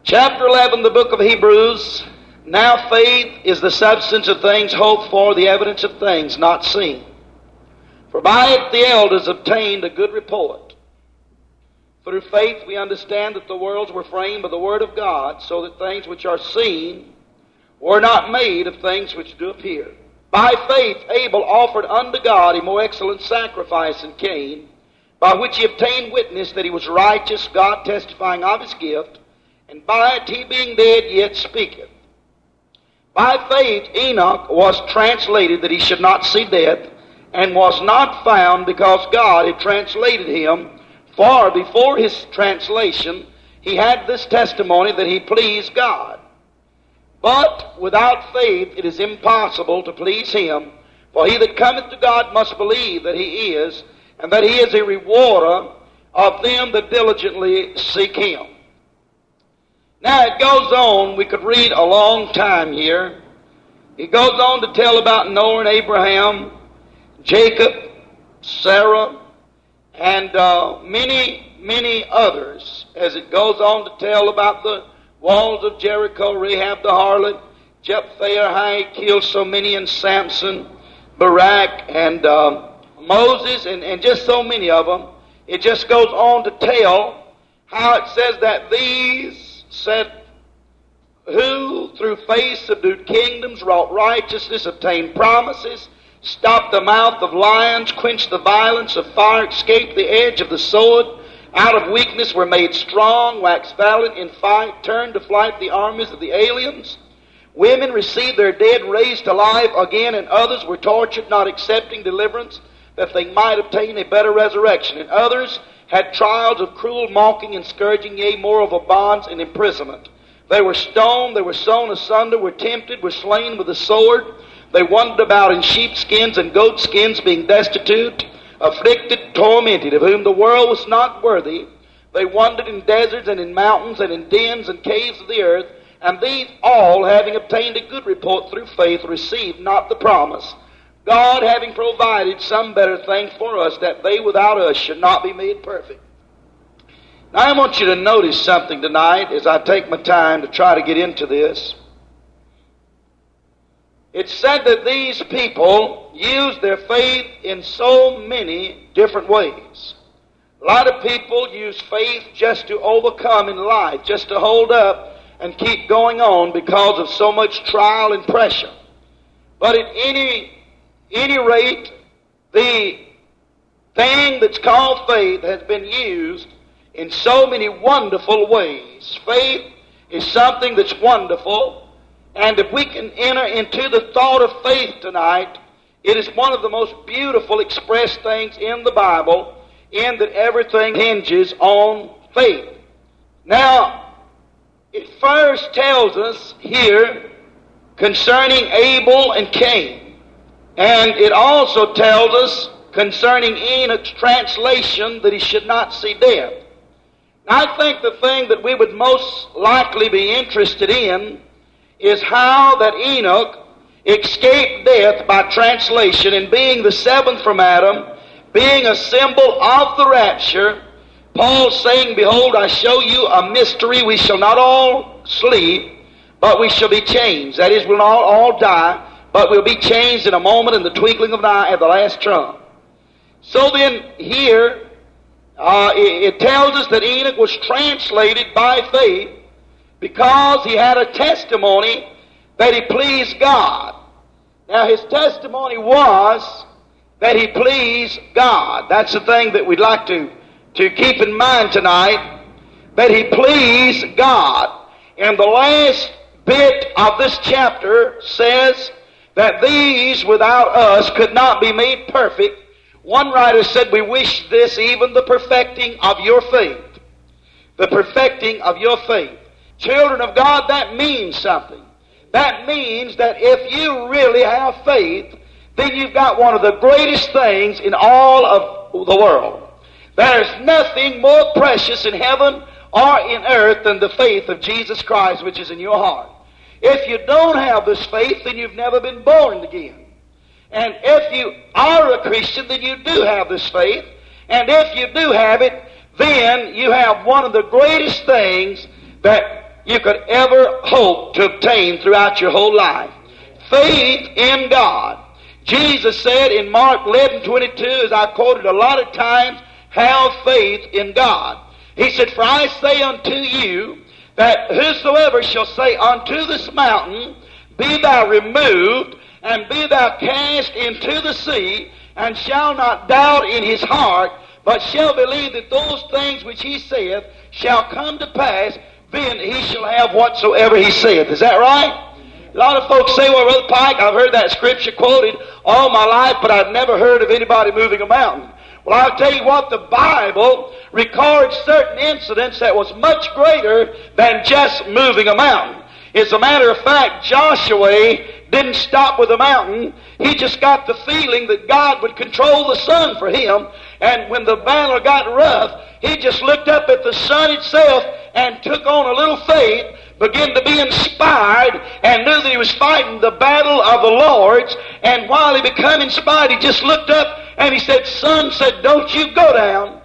Chapter 11, the book of Hebrews. Now faith is the substance of things hoped for, the evidence of things not seen. For by it the elders obtained a good report. Through faith we understand that the worlds were framed by the word of God, so that things which are seen were not made of things which do appear. By faith Abel offered unto God a more excellent sacrifice than Cain, by which he obtained witness that he was righteous, God testifying of his gift, and by it he being dead yet speaketh. By faith Enoch was translated that he should not see death, and was not found because God had translated him. For before his translation he had this testimony that he pleased God. But without faith it is impossible to please him. For he that cometh to God must believe that he is, and that he is a rewarder of them that diligently seek him. Now it goes on, we could read a long time here. It goes on to tell about Noah and Abraham, Jacob, Sarah, and many others, as it goes on to tell about the walls of Jericho, Rahab the harlot, Jephthah, how he killed so many, and Samson, Barak, and Moses, and just so many of them. It just goes on to tell how it says that these said, who through faith subdued kingdoms, wrought righteousness, obtained promises, stopped the mouth of lions, quenched the violence of fire, escaped the edge of the sword, out of weakness were made strong, waxed valiant in fight, turned to flight the armies of the aliens. Women received their dead raised to life again, and others were tortured, not accepting deliverance, that they might obtain a better resurrection. And others had trials of cruel mocking and scourging, yea, moreover bonds and imprisonment. They were stoned, they were sown asunder, were tempted, were slain with the sword. They wandered about in sheepskins and goatskins, being destitute, afflicted, tormented, of whom the world was not worthy. They wandered in deserts and in mountains and in dens and caves of the earth. And these all, having obtained a good report through faith, received not the promise, God having provided some better thing for us, that they without us should not be made perfect. Now I want you to notice something tonight as I take my time to try to get into this. It's said that these people use their faith in so many different ways. A lot of people use faith just to overcome in life, just to hold up and keep going on because of so much trial and pressure. But at any rate, the thing that's called faith has been used in so many wonderful ways. Faith is something that's wonderful. And if we can enter into the thought of faith tonight, it is one of the most beautiful expressed things in the Bible, in that everything hinges on faith. Now, it first tells us here concerning Abel and Cain. And it also tells us concerning Enoch's translation that he should not see death. Now, I think the thing that we would most likely be interested in is how that Enoch escaped death by translation, and being the seventh from Adam, being a symbol of the rapture, Paul saying, behold, I show you a mystery, we shall not all sleep, but we shall be changed. That is, we'll not all die, but we'll be changed in a moment, in the twinkling of an eye, at the last trump. So then here, it tells us that Enoch was translated by faith, because he had a testimony that he pleased God. Now his testimony was that he pleased God. That's the thing that we'd like to keep in mind tonight, that he pleased God. And the last bit of this chapter says that these without us could not be made perfect. One writer said, we wish this, even the perfecting of your faith. The perfecting of your faith. Children of God, that means something. That means that if you really have faith, then you've got one of the greatest things in all of the world. There's nothing more precious in heaven or in earth than the faith of Jesus Christ which is in your heart. If you don't have this faith, then you've never been born again. And if you are a Christian, then you do have this faith. And if you do have it, then you have one of the greatest things that you could ever hope to obtain throughout your whole life. Faith in God. Jesus said in Mark 11:22, as I quoted a lot of times, have faith in God. He said, for I say unto you, that whosoever shall say unto this mountain, be thou removed, and be thou cast into the sea, and shall not doubt in his heart, but shall believe that those things which he saith shall come to pass, then he shall have whatsoever he saith. Is that right? A lot of folks say, well, Brother Pike, I've heard that scripture quoted all my life, but I've never heard of anybody moving a mountain. Well, I'll tell you what, the Bible records certain incidents that was much greater than just moving a mountain. As a matter of fact, Joshua didn't stop with a mountain. He just got the feeling that God would control the sun for him. And when the battle got rough, he just looked up at the sun itself and took on a little faith, began to be inspired, and knew that he was fighting the battle of the Lord's. And while he became inspired, he just looked up and he said, sun said, don't you go down.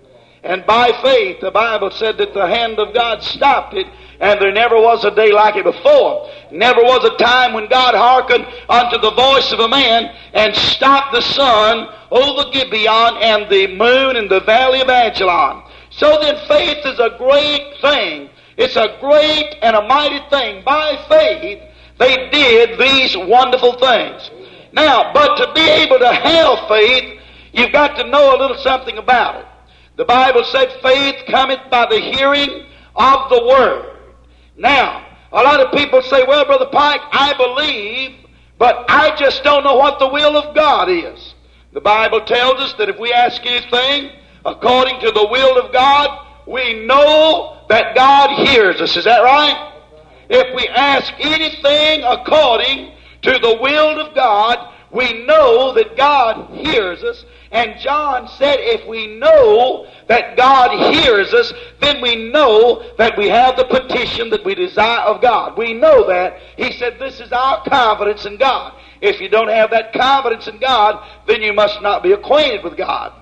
And by faith, the Bible said that the hand of God stopped it, and there never was a day like it before. Never was a time when God hearkened unto the voice of a man and stopped the sun over Gibeon and the moon in the valley of Ajalon. So then faith is a great thing. It's a great and a mighty thing. By faith, they did these wonderful things. Now, but to be able to have faith, you've got to know a little something about it. The Bible said faith cometh by the hearing of the Word. Now, a lot of people say, well, Brother Pike, I believe, but I just don't know what the will of God is. The Bible tells us that if we ask anything according to the will of God, we know that God hears us. Is that right? If we ask anything according to the will of God, we know that God hears us. And John said, if we know that God hears us, then we know that we have the petition that we desire of God. We know that. He said, this is our confidence in God. If you don't have that confidence in God, then you must not be acquainted with God.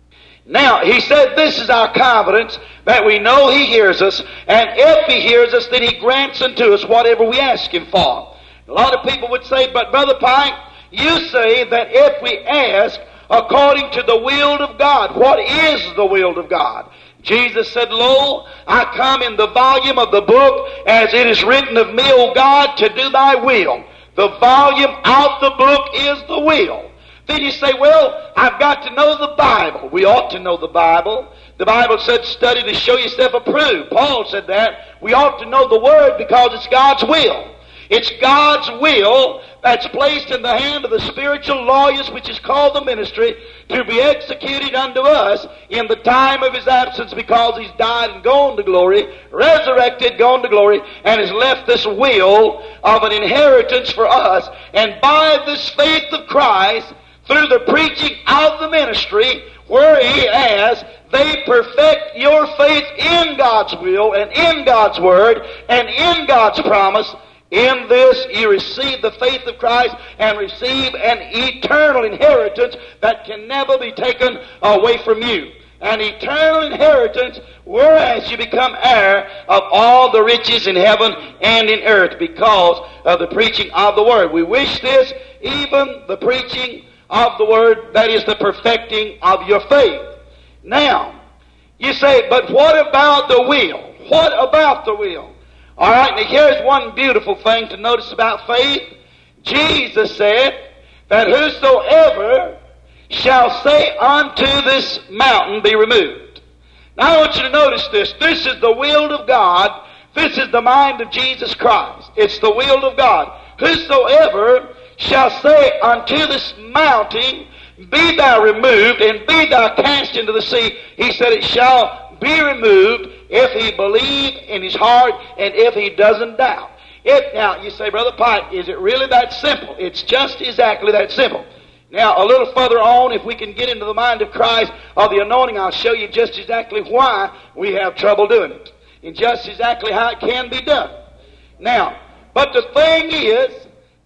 Now, he said, this is our confidence, that we know he hears us, and if he hears us, then he grants unto us whatever we ask him for. A lot of people would say, but Brother Pike, you say that if we ask according to the will of God, what is the will of God? Jesus said, lo, I come in the volume of the book, as it is written of me, O God, to do thy will. The volume of the book is the will. Then you say, well, I've got to know the Bible. We ought to know the Bible. The Bible said, study to show yourself approved. Paul said that. We ought to know the Word because it's God's will. It's God's will that's placed in the hand of the spiritual lawyers, which is called the ministry, to be executed unto us in the time of his absence, because he's died and gone to glory, resurrected, gone to glory, and has left this will of an inheritance for us. And by this faith of Christ, through the preaching of the ministry, where he has, they perfect your faith in God's will and in God's word and in God's promise. In this you receive the faith of Christ and receive an eternal inheritance that can never be taken away from you. An eternal inheritance, whereas you become heir of all the riches in heaven and in earth because of the preaching of the Word. We wish this, even the preaching of the Word, that is the perfecting of your faith. Now, you say, but what about the will? What about the will? All right, now here's one beautiful thing to notice about faith. Jesus said that whosoever shall say unto this mountain, be removed. Now I want you to notice this. This is the will of God. This is the mind of Jesus Christ. It's the will of God. Whosoever shall say unto this mountain, be thou removed, and be thou cast into the sea, he said it shall be removed if he believe in his heart and if he doesn't doubt. Now, you say, Brother Pike, is it really that simple? It's just exactly that simple. Now, a little further on, if we can get into the mind of Christ or the anointing, I'll show you just exactly why we have trouble doing it, and just exactly how it can be done. Now, but the thing is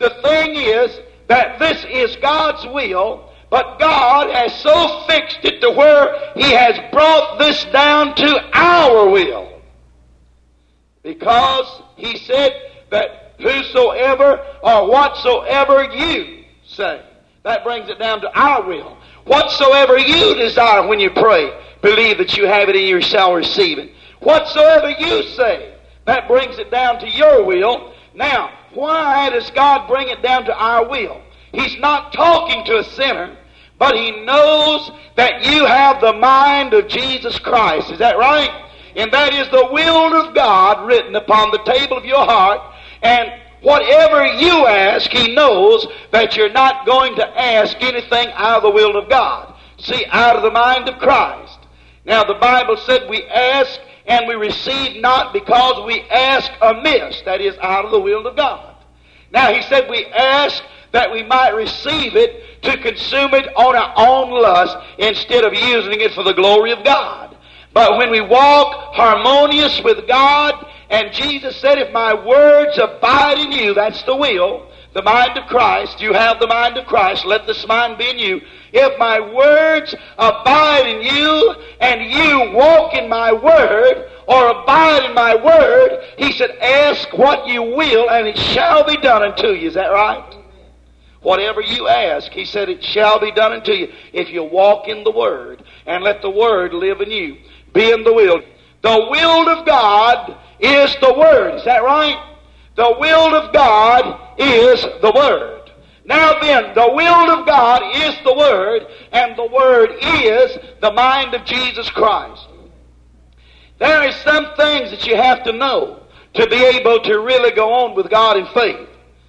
that this is God's will, but God has so fixed it to where he has brought this down to our will. Because he said that whosoever or whatsoever you say. That brings it down to our will. Whatsoever you desire when you pray, believe that you have it and you shall receive it. Whatsoever you say, that brings it down to your will. Now, why does God bring it down to our will? He's not talking to a sinner, but He knows that you have the mind of Jesus Christ. Is that right? And that is the will of God written upon the table of your heart. And whatever you ask, He knows that you're not going to ask anything out of the will of God. See, out of the mind of Christ. Now, the Bible said we ask and we receive not because we ask amiss. That is, out of the will of God. Now, He said we ask that we might receive it to consume it on our own lust instead of using it for the glory of God. But when we walk harmonious with God, and Jesus said, if my words abide in you, that's the will, the mind of Christ, you have the mind of Christ, let this mind be in you. If my words abide in you, and you walk in my word, or abide in my word, He said, ask what you will, and it shall be done unto you. Is that right? Whatever you ask, He said, it shall be done unto you if you walk in the Word and let the Word live in you. Be in the will. The will of God is the Word. Is that right? The will of God is the Word. Now then, the will of God is the Word, and the Word is the mind of Jesus Christ. There is some things that you have to know to be able to really go on with God in faith.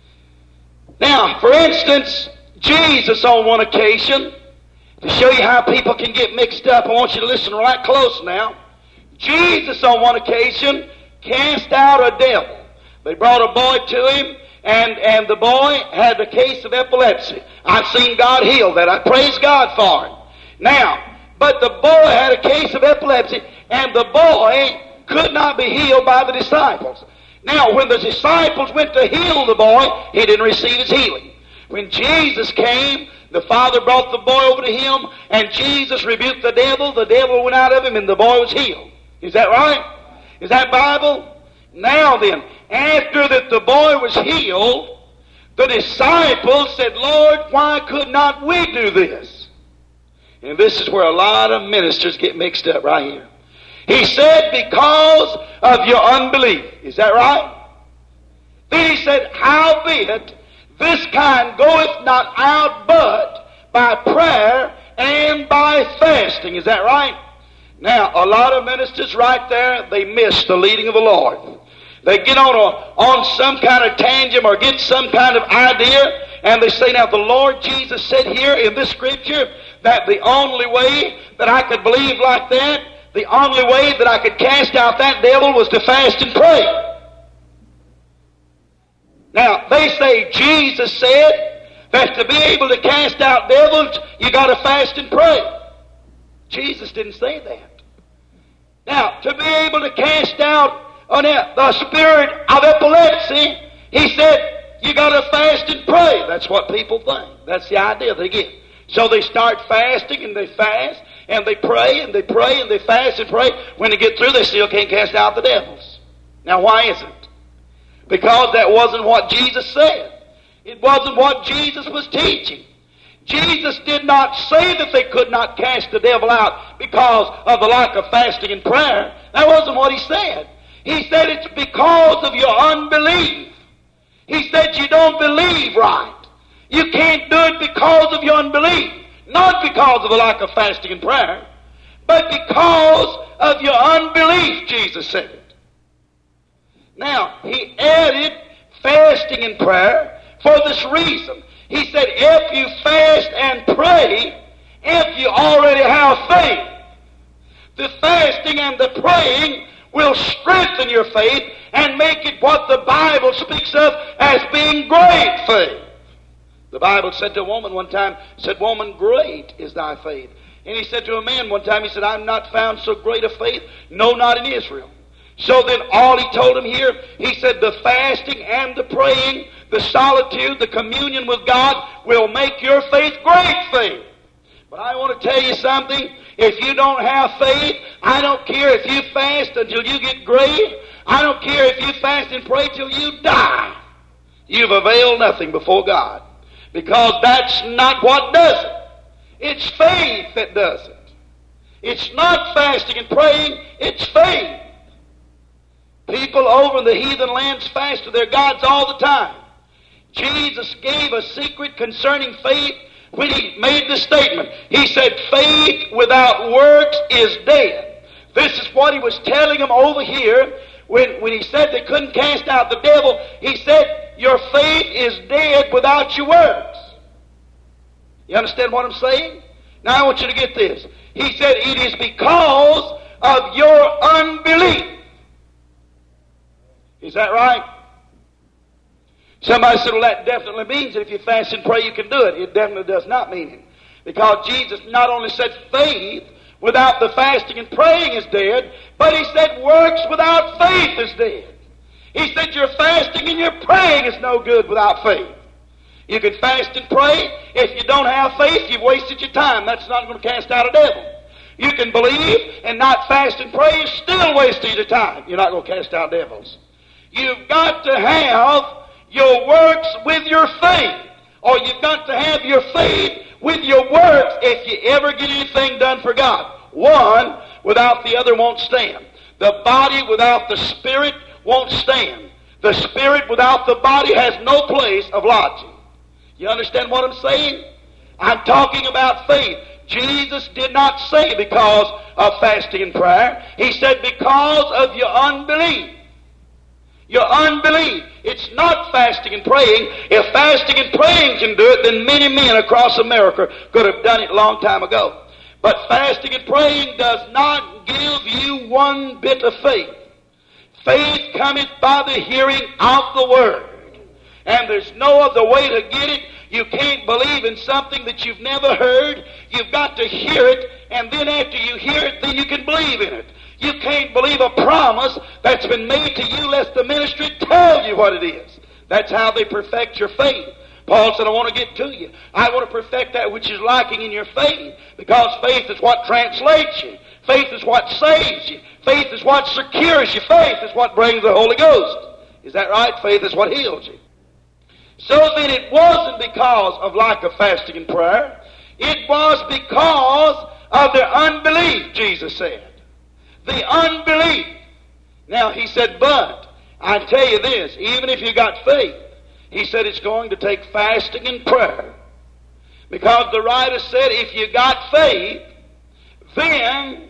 Now, for instance, Jesus on one occasion, to show you how people can get mixed up, I want you to listen right close now. Jesus on one occasion cast out a devil. They brought a boy to Him, and the boy had a case of epilepsy. I've seen God heal that. I praise God for it. Now, but the boy had a case of epilepsy, and the boy could not be healed by the disciples. Now, when the disciples went to heal the boy, he didn't receive his healing. When Jesus came, the Father brought the boy over to Him, and Jesus rebuked the devil went out of him, and the boy was healed. Is that right? Is that Bible? Now then, after that the boy was healed, the disciples said, Lord, why could not we do this? And this is where a lot of ministers get mixed up right here. He said, because of your unbelief. Is that right? Then He said, howbeit, this kind goeth not out but by prayer and by fasting. Is that right? Now, a lot of ministers right there, they miss the leading of the Lord. They get on some kind of tangent or get some kind of idea, and they say, now the Lord Jesus said here in this scripture that the only way that I could believe like that, the only way that I could cast out that devil was to fast and pray. Now, they say Jesus said that to be able to cast out devils, you got to fast and pray. Jesus didn't say that. Now, to be able to cast out the spirit of epilepsy, He said, you got to fast and pray. That's what people think. That's the idea they get. So they start fasting and they fast and they pray and they pray and they fast and pray. When they get through, they still can't cast out the devils. Now, why is it? Because that wasn't what Jesus said. It wasn't what Jesus was teaching. Jesus did not say that they could not cast the devil out because of the lack of fasting and prayer. That wasn't what He said. He said it's because of your unbelief. He said you don't believe right. You can't do it because of your unbelief. Not because of the lack of fasting and prayer, but because of your unbelief, Jesus said it. Now, He added fasting and prayer for this reason. He said, if you fast and pray, if you already have faith, the fasting and the praying will strengthen your faith and make it what the Bible speaks of as being great faith. The Bible said to a woman one time, said, woman, great is thy faith. And He said to a man one time, He said, I'm not found so great a faith, no, not in Israel. So then all He told him here, He said, the fasting and the praying, the solitude, the communion with God will make your faith great faith. But I want to tell you something. If you don't have faith, I don't care if you fast until you get great. I don't care if you fast and pray till you die. You've availed nothing before God. Because that's not what does it. It's faith that does it. It's not fasting and praying, it's faith. People over in the heathen lands fast to their gods all the time. Jesus gave a secret concerning faith when he made the statement. He said, faith without works is dead. This is what he was telling them over here when he said they couldn't cast out the devil. He said, your faith is dead without your works. You understand what I'm saying? Now I want you to get this. He said, it is because of your unbelief. Is that right? Somebody said, well, that definitely means that if you fast and pray, you can do it. It definitely does not mean it. Because Jesus not only said faith without the fasting and praying is dead, but he said works without faith is dead. He said your fasting and your praying is no good without faith. You can fast and pray. If you don't have faith, you've wasted your time. That's not going to cast out a devil. You can believe and not fast and pray, you're still wasting your time. You're not going to cast out devils. You've got to have your works with your faith. Or you've got to have your faith with your works if you ever get anything done for God. One without the other won't stand. The body without the spirit won't stand. The spirit without the body has no place of lodging. You understand what I'm saying? I'm talking about faith. Jesus did not say because of fasting and prayer. He said because of your unbelief. Your unbelief. It's not fasting and praying. If fasting and praying can do it, then many men across America could have done it a long time ago. But fasting and praying does not give you one bit of faith. Faith cometh by the hearing of the Word. And there's no other way to get it. You can't believe in something that you've never heard. You've got to hear it, and then after you hear it, then you can believe in it. You can't believe a promise that's been made to you lest the ministry tell you what it is. That's how they perfect your faith. Paul said, I want to get to you. I want to perfect that which is lacking in your faith, because faith is what translates you. Faith is what saves you. Faith is what secures you. Faith is what brings the Holy Ghost. Is that right? Faith is what heals you. So then it wasn't because of lack of fasting and prayer. It was because of their unbelief, Jesus said. The unbelief. Now he said, but I tell you this, even if you got faith, he said it's going to take fasting and prayer. Because the writer said if you got faith, then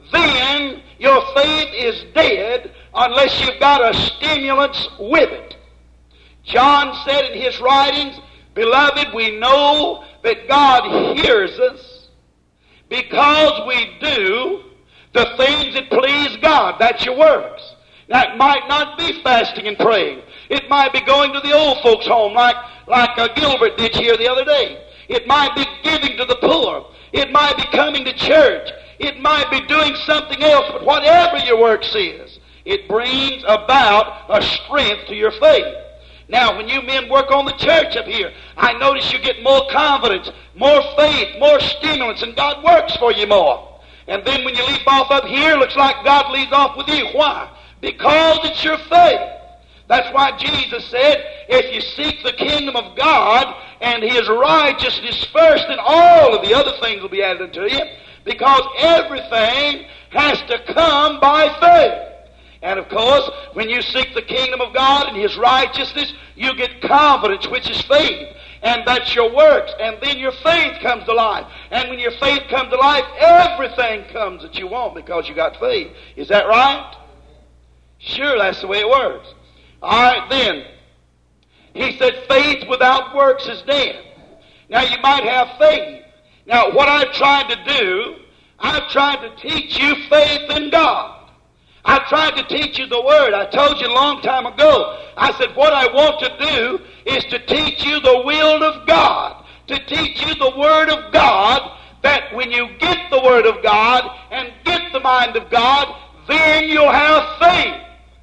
your faith is dead unless you've got a stimulus with it. John said in his writings, beloved, we know that God hears us because we do the things that please God. That's your works. Now, it might not be fasting and praying. It might be going to the old folks' home like Gilbert did here the other day. It might be giving to the poor. It might be coming to church. It might be doing something else. But whatever your works is, it brings about a strength to your faith. Now, when you men work on the church up here, I notice you get more confidence, more faith, more stimulants, and God works for you more. And then when you leave off up here, it looks like God leaves off with you. Why? Because it's your faith. That's why Jesus said, if you seek the kingdom of God and His righteousness first, then all of the other things will be added unto you. Because everything has to come by faith. And of course, when you seek the kingdom of God and His righteousness, you get confidence, which is faith. And that's your works. And then your faith comes to life. And when your faith comes to life, everything comes that you want because you got faith. Is that right? Sure, that's the way it works. All right, then. He said faith without works is dead. Now, you might have faith. Now, what I've tried to do, I've tried to teach you faith in God. I tried to teach you the Word. I told you a long time ago. I said, what I want to do is to teach you the will of God. To teach you the Word of God, that when you get the Word of God and get the mind of God, then you'll have faith.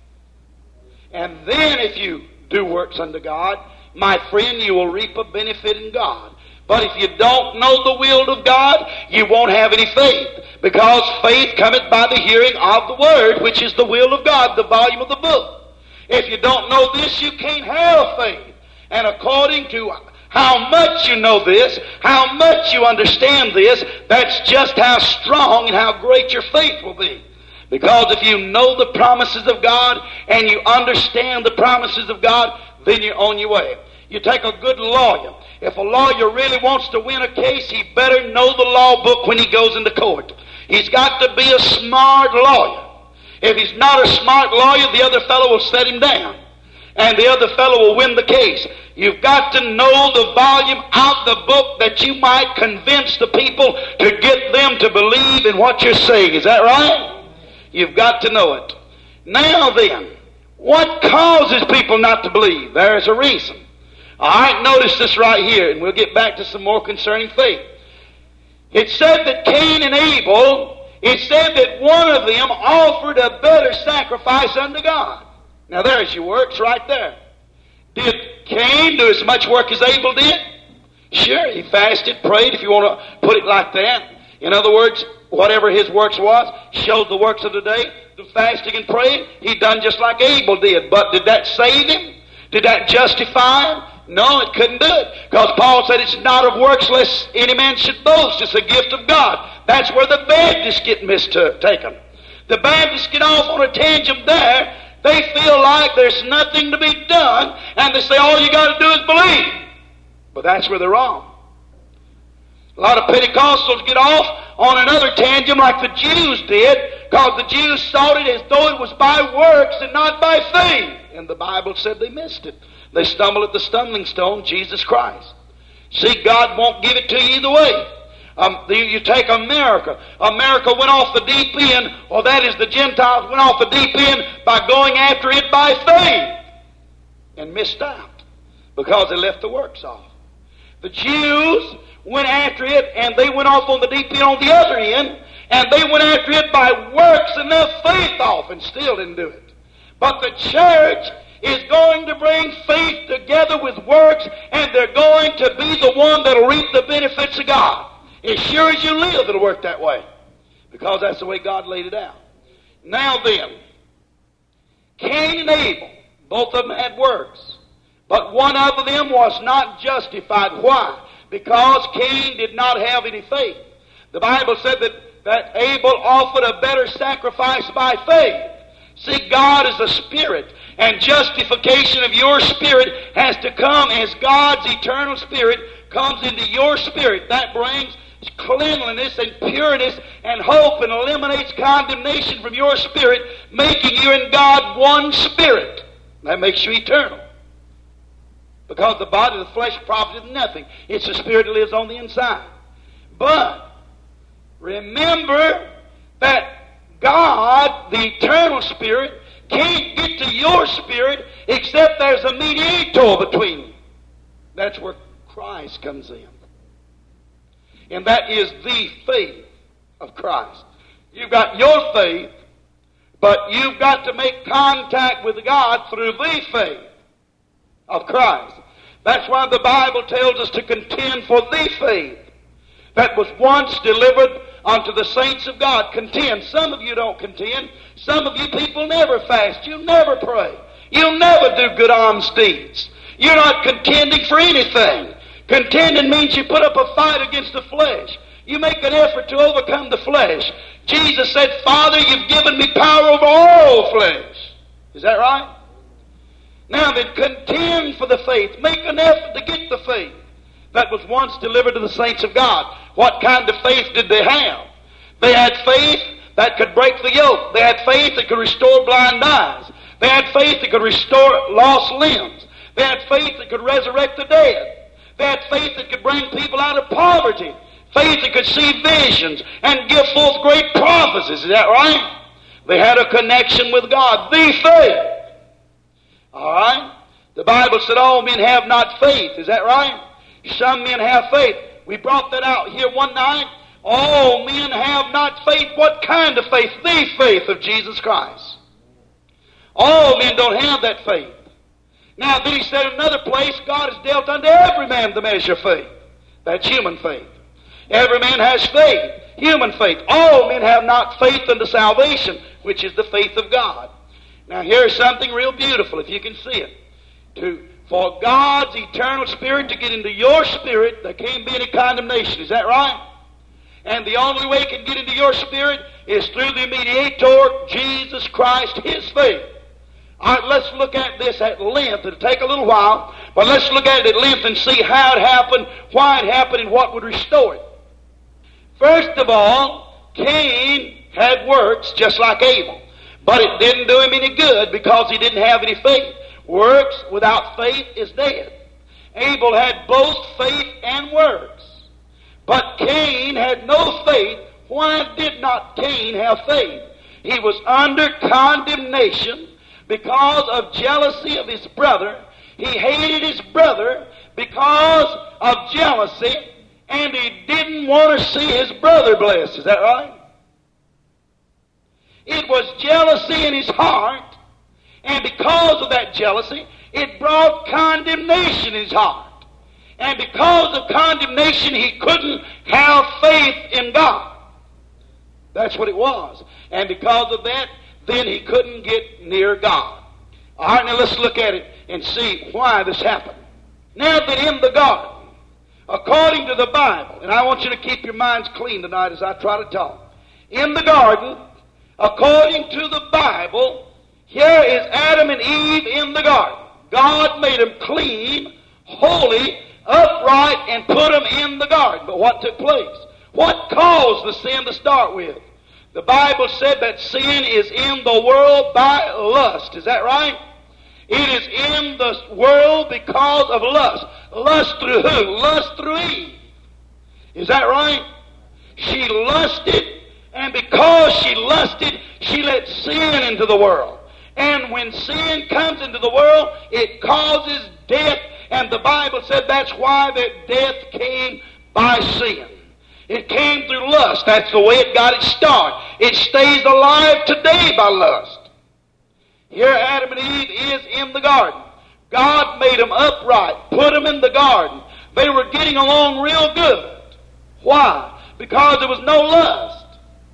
And then if you do works unto God, my friend, you will reap a benefit in God. But if you don't know the will of God, you won't have any faith. Because faith cometh by the hearing of the Word, which is the will of God, the volume of the book. If you don't know this, you can't have faith. And according to how much you know this, how much you understand this, that's just how strong and how great your faith will be. Because if you know the promises of God and you understand the promises of God, then you're on your way. You take a good lawyer. If a lawyer really wants to win a case, he better know the law book when he goes into court. He's got to be a smart lawyer. If he's not a smart lawyer, the other fellow will set him down. And the other fellow will win the case. You've got to know the volume of the book that you might convince the people to get them to believe in what you're saying. Is that right? You've got to know it. Now then, what causes people not to believe? There is a reason. All right, notice this right here, and we'll get back to some more concerning faith. It said that Cain and Abel, it said that one of them offered a better sacrifice unto God. Now there's your works right there. Did Cain do as much work as Abel did? Sure, he fasted, prayed, if you want to put it like that. In other words, whatever his works was, showed the works of the day, the fasting and praying, he done just like Abel did. But did that save him? Did that justify him? No, it couldn't do it. Because Paul said it's not of works lest any man should boast. It's a gift of God. That's where the Baptists get mistaken. The Baptists get off on a tangent there. They feel like there's nothing to be done, and they say all you got to do is believe. But that's where they're wrong. A lot of Pentecostals get off on another tangent like the Jews did, because the Jews saw it as though it was by works and not by faith. And the Bible said they missed it. They stumbled at the stumbling stone, Jesus Christ. See, God won't give it to you either way. You take America. America went off the deep end, or that is the Gentiles went off the deep end by going after it by faith and missed out because they left the works off. The Jews went after it and they went off on the deep end on the other end, and they went after it by works and left faith off and still didn't do it. But the church is going to bring faith together with works, and they're going to be the one that'll reap the benefits of God. As sure as you live, it'll work that way. Because that's the way God laid it out. Now then, Cain and Abel, both of them had works. But one of them was not justified. Why? Because Cain did not have any faith. The Bible said that Abel offered a better sacrifice by faith. See, God is a spirit, and justification of your spirit has to come as God's eternal spirit comes into your spirit. That brings cleanliness and pureness and hope and eliminates condemnation from your spirit, making you and God one spirit. That makes you eternal. Because the body of the flesh profiteth nothing. It's the spirit that lives on the inside. But remember that God, the eternal spirit, can't get to your spirit except there's a mediator between them. That's where Christ comes in. And that is the faith of Christ. You've got your faith, but you've got to make contact with God through the faith of Christ. That's why the Bible tells us to contend for the faith that was once delivered unto the saints of God. Contend. Some of you don't contend. Some of you people never fast. You never pray. You'll never do good alms deeds. You're not contending for anything. Contending means you put up a fight against the flesh. You make an effort to overcome the flesh. Jesus said, Father, you've given me power over all flesh. Is that right? Now then, contend for the faith. Make an effort to get the faith that was once delivered to the saints of God. What kind of faith did they have? They had faith that could break the yoke. They had faith that could restore blind eyes. They had faith that could restore lost limbs. They had faith that could resurrect the dead. They had faith that could bring people out of poverty. Faith that could see visions and give forth great prophecies. Is that right? They had a connection with God. The faith. All right? The Bible said all men have not faith. Is that right? Some men have faith. We brought that out here one night. All men have not faith. What kind of faith? The faith of Jesus Christ. All men don't have that faith. Now then he said in another place, God has dealt unto every man the measure of faith. That's human faith. Every man has faith, human faith. All men have not faith unto salvation, which is the faith of God. Now here's something real beautiful, if you can see it. For God's eternal Spirit to get into your spirit, there can't be any condemnation. Is that right? And the only way it can get into your spirit is through the mediator, Jesus Christ, His faith. All right, let's look at this at length. It'll take a little while, but let's look at it at length and see how it happened, why it happened, and what would restore it. First of all, Cain had works just like Abel, but it didn't do him any good because he didn't have any faith. Works without faith is dead. Abel had both faith and works, but Cain had no faith. Why did not Cain have faith? He was under condemnation because of jealousy of his brother. He hated his brother because of jealousy, and he didn't want to see his brother blessed. Is that right? It was jealousy in his heart, and because of that jealousy, it brought condemnation in his heart. And because of condemnation, he couldn't have faith in God. That's what it was. And because of that, then he couldn't get near God. All right, now let's look at it and see why this happened. Now that in the garden, according to the Bible, and I want you to keep your minds clean tonight as I try to talk. In the garden, according to the Bible, here is Adam and Eve in the garden. God made them clean, holy, upright, and put them in the garden. But what took place? What caused the sin to start with? The Bible said that sin is in the world by lust. Is that right? It is in the world because of lust. Lust through who? Lust through Eve. Is that right? She lusted, and because she lusted, she let sin into the world. And when sin comes into the world, it causes death, and the Bible said that's why that death came by sin. It came through lust. That's the way it got its start. It stays alive today by lust. Here Adam and Eve is in the garden. God made them upright, put them in the garden. They were getting along real good. Why? Because there was no lust.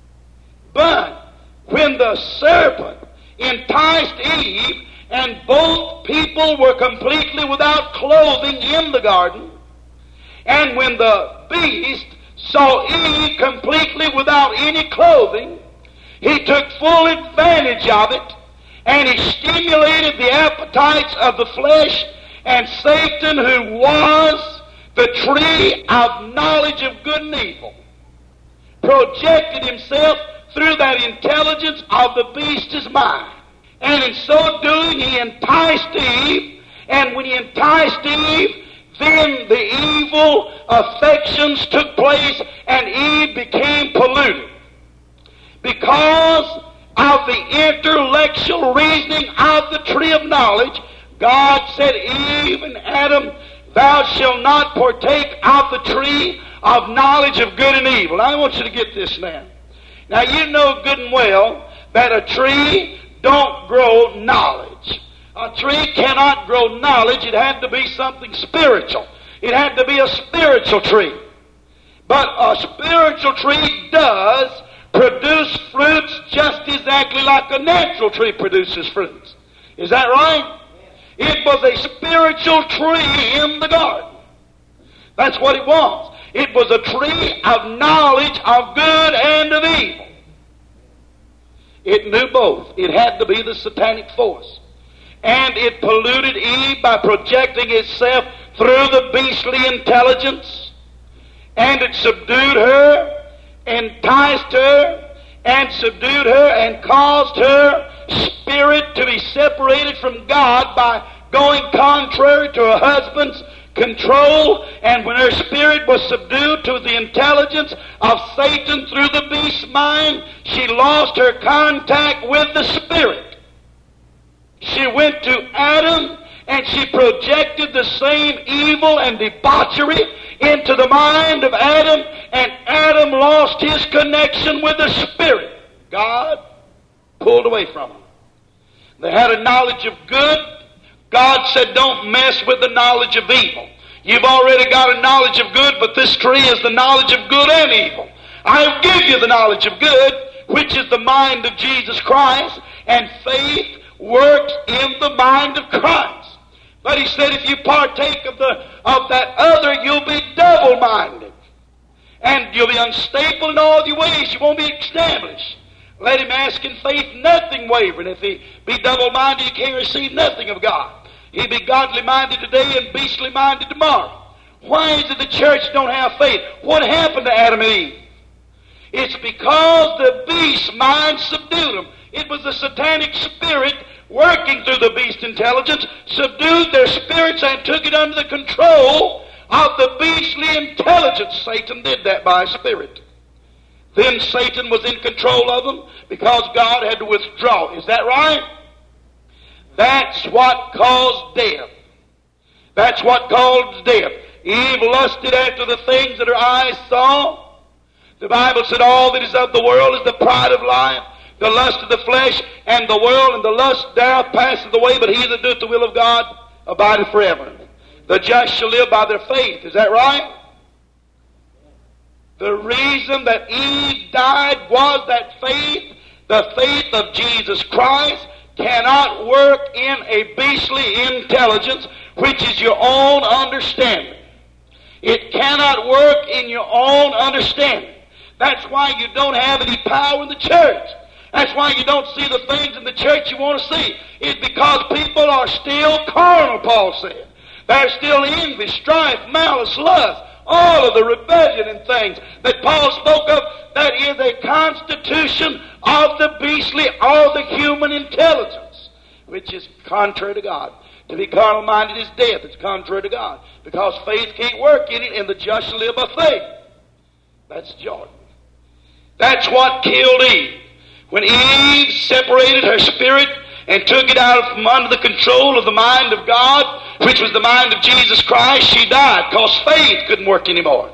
But when the serpent enticed Eve, and both people were completely without clothing in the garden, and when the beast saw Eve completely without any clothing, he took full advantage of it, and he stimulated the appetites of the flesh, and Satan, who was the tree of knowledge of good and evil, projected himself through that intelligence of the beast's mind. And in so doing, he enticed Eve, and when he enticed Eve, then the evil affections took place, and Eve became polluted. Because of the intellectual reasoning of the tree of knowledge, God said, Eve and Adam, thou shalt not partake of the tree of knowledge of good and evil. Now, I want you to get this now. Now, you know good and well that a tree don't grow knowledge. A tree cannot grow knowledge. It had to be something spiritual. It had to be a spiritual tree. But a spiritual tree does produce fruits just exactly like a natural tree produces fruits. Is that right? It was a spiritual tree in the garden. That's what it was. It was a tree of knowledge of good and of evil. It knew both. It had to be the satanic force. And it polluted Eve by projecting itself through the beastly intelligence. And it subdued her, enticed her, and subdued her, and caused her spirit to be separated from God by going contrary to her husband's control. And when her spirit was subdued to the intelligence of Satan through the beast's mind, she lost her contact with the spirit. She went to Adam, and she projected the same evil and debauchery into the mind of Adam, and Adam lost his connection with the spirit. God pulled away from him. They had a knowledge of good. God said, don't mess with the knowledge of evil. You've already got a knowledge of good, but this tree is the knowledge of good and evil. I'll give you the knowledge of good, which is the mind of Jesus Christ, and faith works in the mind of Christ. But he said if you partake of that other, you'll be double-minded. And you'll be unstable in all your ways. You won't be established. Let him ask in faith, nothing wavering. If he be double-minded, he can't receive nothing of God. He'll be godly-minded today and beastly-minded tomorrow. Why is it the church don't have faith? What happened to Adam and Eve? It's because the beast mind subdued them. It was the satanic spirit working through the beast intelligence, subdued their spirits and took it under the control of the beastly intelligence. Satan did that by spirit. Then Satan was in control of them because God had to withdraw. Is that right? That's what caused death. That's what caused death. Eve lusted after the things that her eyes saw. The Bible said all that is of the world is the pride of life, the lust of the flesh, and the world, and the lust thereof passeth away, but he that doeth the will of God abideth forever. The just shall live by their faith. Is that right? The reason that Eve died was that faith, the faith of Jesus Christ, cannot work in a beastly intelligence, which is your own understanding. It cannot work in your own understanding. That's why you don't have any power in the church. That's why you don't see the things in the church you want to see. It's because people are still carnal, Paul said. There's still envy, strife, malice, lust, all of the rebellion and things that Paul spoke of. That is a constitution of the beastly or the human intelligence, which is contrary to God. To be carnal-minded is death. It's contrary to God. Because faith can't work in it, and the just shall live by faith. That's Jordan. That's what killed Eve. When Eve separated her spirit and took it out from under the control of the mind of God, which was the mind of Jesus Christ, she died because faith couldn't work anymore.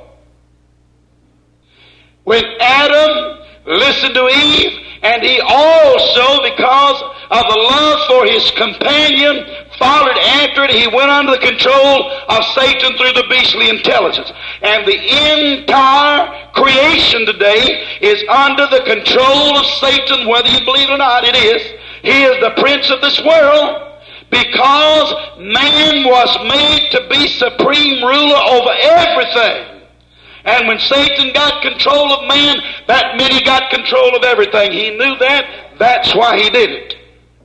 When Adam listened to Eve, and he also, because of the love for his companion, followed after it, he went under the control of Satan through the beastly intelligence. And the entire creation today is under the control of Satan, whether you believe it or not, it is. He is the prince of this world because man was made to be supreme ruler over everything. And when Satan got control of man, that meant he got control of everything. He knew that. That's why he did it.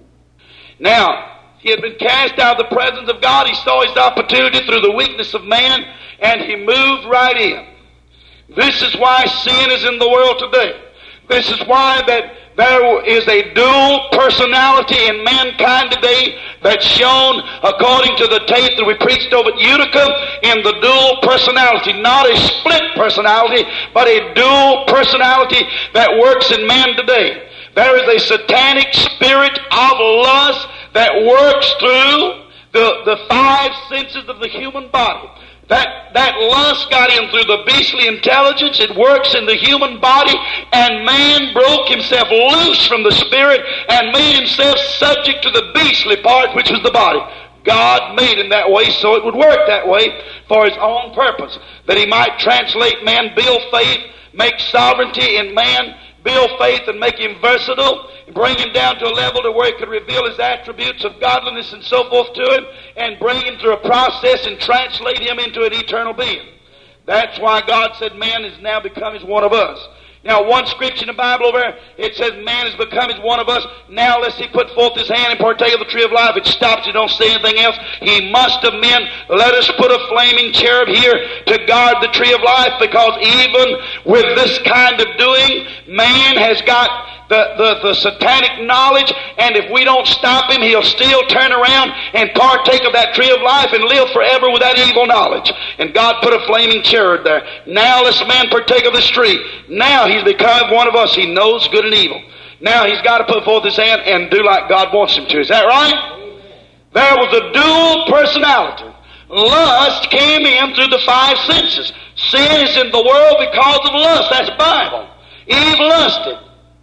Now, he had been cast out of the presence of God. He saw his opportunity through the weakness of man, and he moved right in. This is why sin is in the world today. This is why that there is a dual personality in mankind today that's shown according to the tape that we preached over at Utica in the dual personality. Not a split personality, but a dual personality that works in man today. There is a satanic spirit of lust that works through the five senses of the human body. That lust got in through the beastly intelligence. It works in the human body, and man broke himself loose from the spirit and made himself subject to the beastly part, which was the body. God made him that way so it would work that way for his own purpose, that he might translate man, build faith, make sovereignty in man, build faith and make him versatile, bring him down to a level to where he could reveal his attributes of godliness and so forth to him, and bring him through a process and translate him into an eternal being. That's why God said man has now become as one of us. Now, one scripture in the Bible over there, it says man has become as one of us. Now, lest he put forth his hand and partake of the tree of life, it stops, you don't say anything else. He must have meant, let us put a flaming cherub here to guard the tree of life, because even with this kind of doing, man has got the satanic knowledge, and if we don't stop him, he'll still turn around and partake of that tree of life and live forever with that evil knowledge. And God put a flaming cherub there. Now lest man partake of this tree. Now he's become one of us. He knows good and evil. Now he's got to put forth his hand and do like God wants him to. Is that right? There was a dual personality. Lust came in through the five senses. Sin is in the world because of lust. That's Bible. Eve lusted.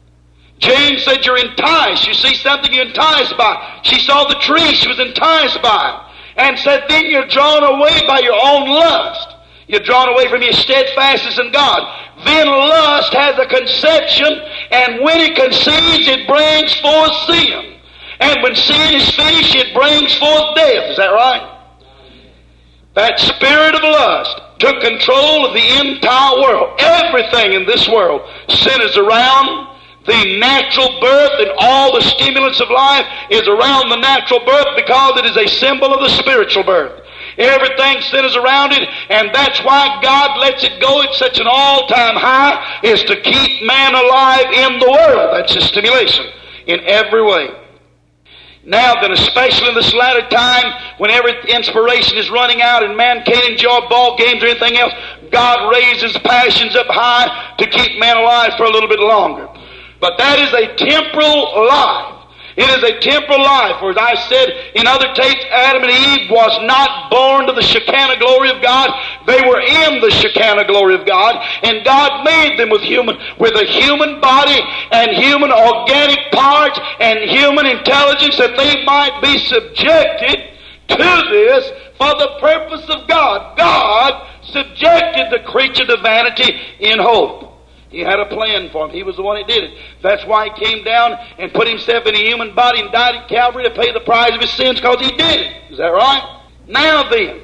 James said you're enticed. You see something, you're enticed by. She saw the tree. She was enticed by it. and said, then you're drawn away by your own lust. You're drawn away from your steadfastness in God. Then lust has a conception, and when it conceives, it brings forth sin. And when sin is finished, it brings forth death. Is that right? That spirit of lust took control of the entire world. Everything in this world centers around the natural birth, and all the stimulants of life is around the natural birth because it is a symbol of the spiritual birth. Everything centers around it, and that's why God lets it go at such an all-time high, is to keep man alive in the world. That's the stimulation in every way. Now then, especially in this latter time, when every inspiration is running out and man can't enjoy ball games or anything else, God raises passions up high to keep man alive for a little bit longer. But that is a temporal life. It is a temporal life. For as I said in other tapes, Adam and Eve was not born to the Shekinah glory of God. They were in the Shekinah glory of God. And God made them with a human body and human organic parts and human intelligence, that they might be subjected to this for the purpose of God. God subjected the creature to vanity in hope. He had a plan for him. He was the one that did it. That's why he came down and put himself in a human body and died at Calvary to pay the price of his sins, because he did it. Is that right? Now then,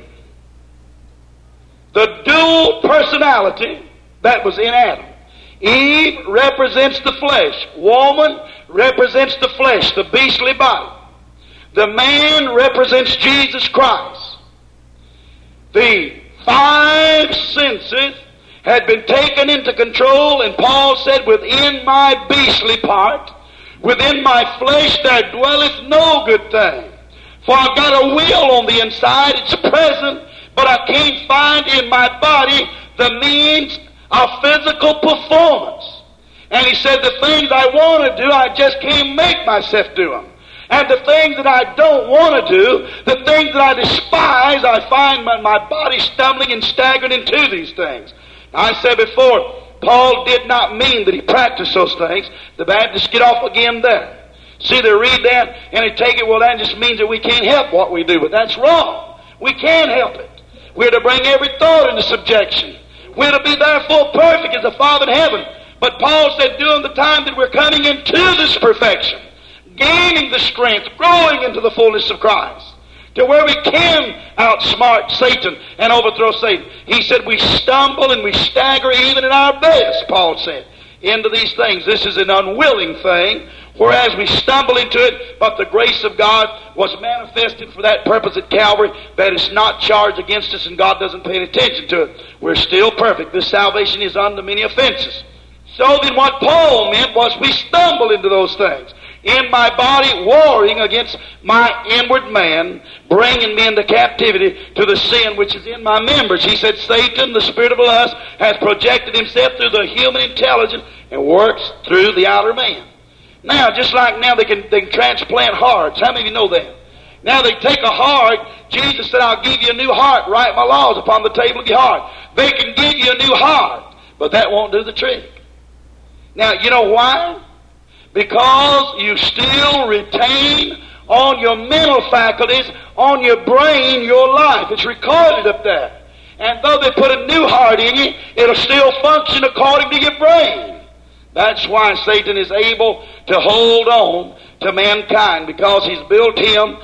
the dual personality that was in Adam. Eve represents the flesh. Woman represents the flesh, the beastly body. The man represents Jesus Christ. The five senses had been taken into control, and Paul said, within my beastly part, within my flesh there dwelleth no good thing. For I've got a will on the inside, it's present, but I can't find in my body the means of physical performance. And he said, the things I want to do, I just can't make myself do them. And the things that I don't want to do, the things that I despise, I find my body stumbling and staggering into these things. I said before, Paul did not mean that he practiced those things. The Baptists get off again there. See, they read that and they take it, well, that just means that we can't help what we do. But that's wrong. We can help it. We're to bring every thought into subjection. We're to be therefore perfect as the Father in heaven. But Paul said during the time that we're coming into this perfection, gaining the strength, growing into the fullness of Christ, to where we can outsmart Satan and overthrow Satan. He said we stumble and we stagger even in our best, Paul said, into these things. This is an unwilling thing, whereas we stumble into it, but the grace of God was manifested for that purpose at Calvary, that is not charged against us, and God doesn't pay any attention to it. We're still perfect. This salvation is unto many offenses. So then what Paul meant was we stumble into those things. In my body, warring against my inward man, bringing me into captivity to the sin which is in my members. He said, Satan, the spirit of lust, has projected himself through the human intelligence and works through the outer man. Now, just like now they can transplant hearts. How many of you know that? Now they take a heart. Jesus said, I'll give you a new heart. Write my laws upon the table of your heart. They can give you a new heart, but that won't do the trick. Now, you know why? Because you still retain on your mental faculties, on your brain, your life. It's recorded up there. And though they put a new heart in you, it'll still function according to your brain. That's why Satan is able to hold on to mankind, because he built him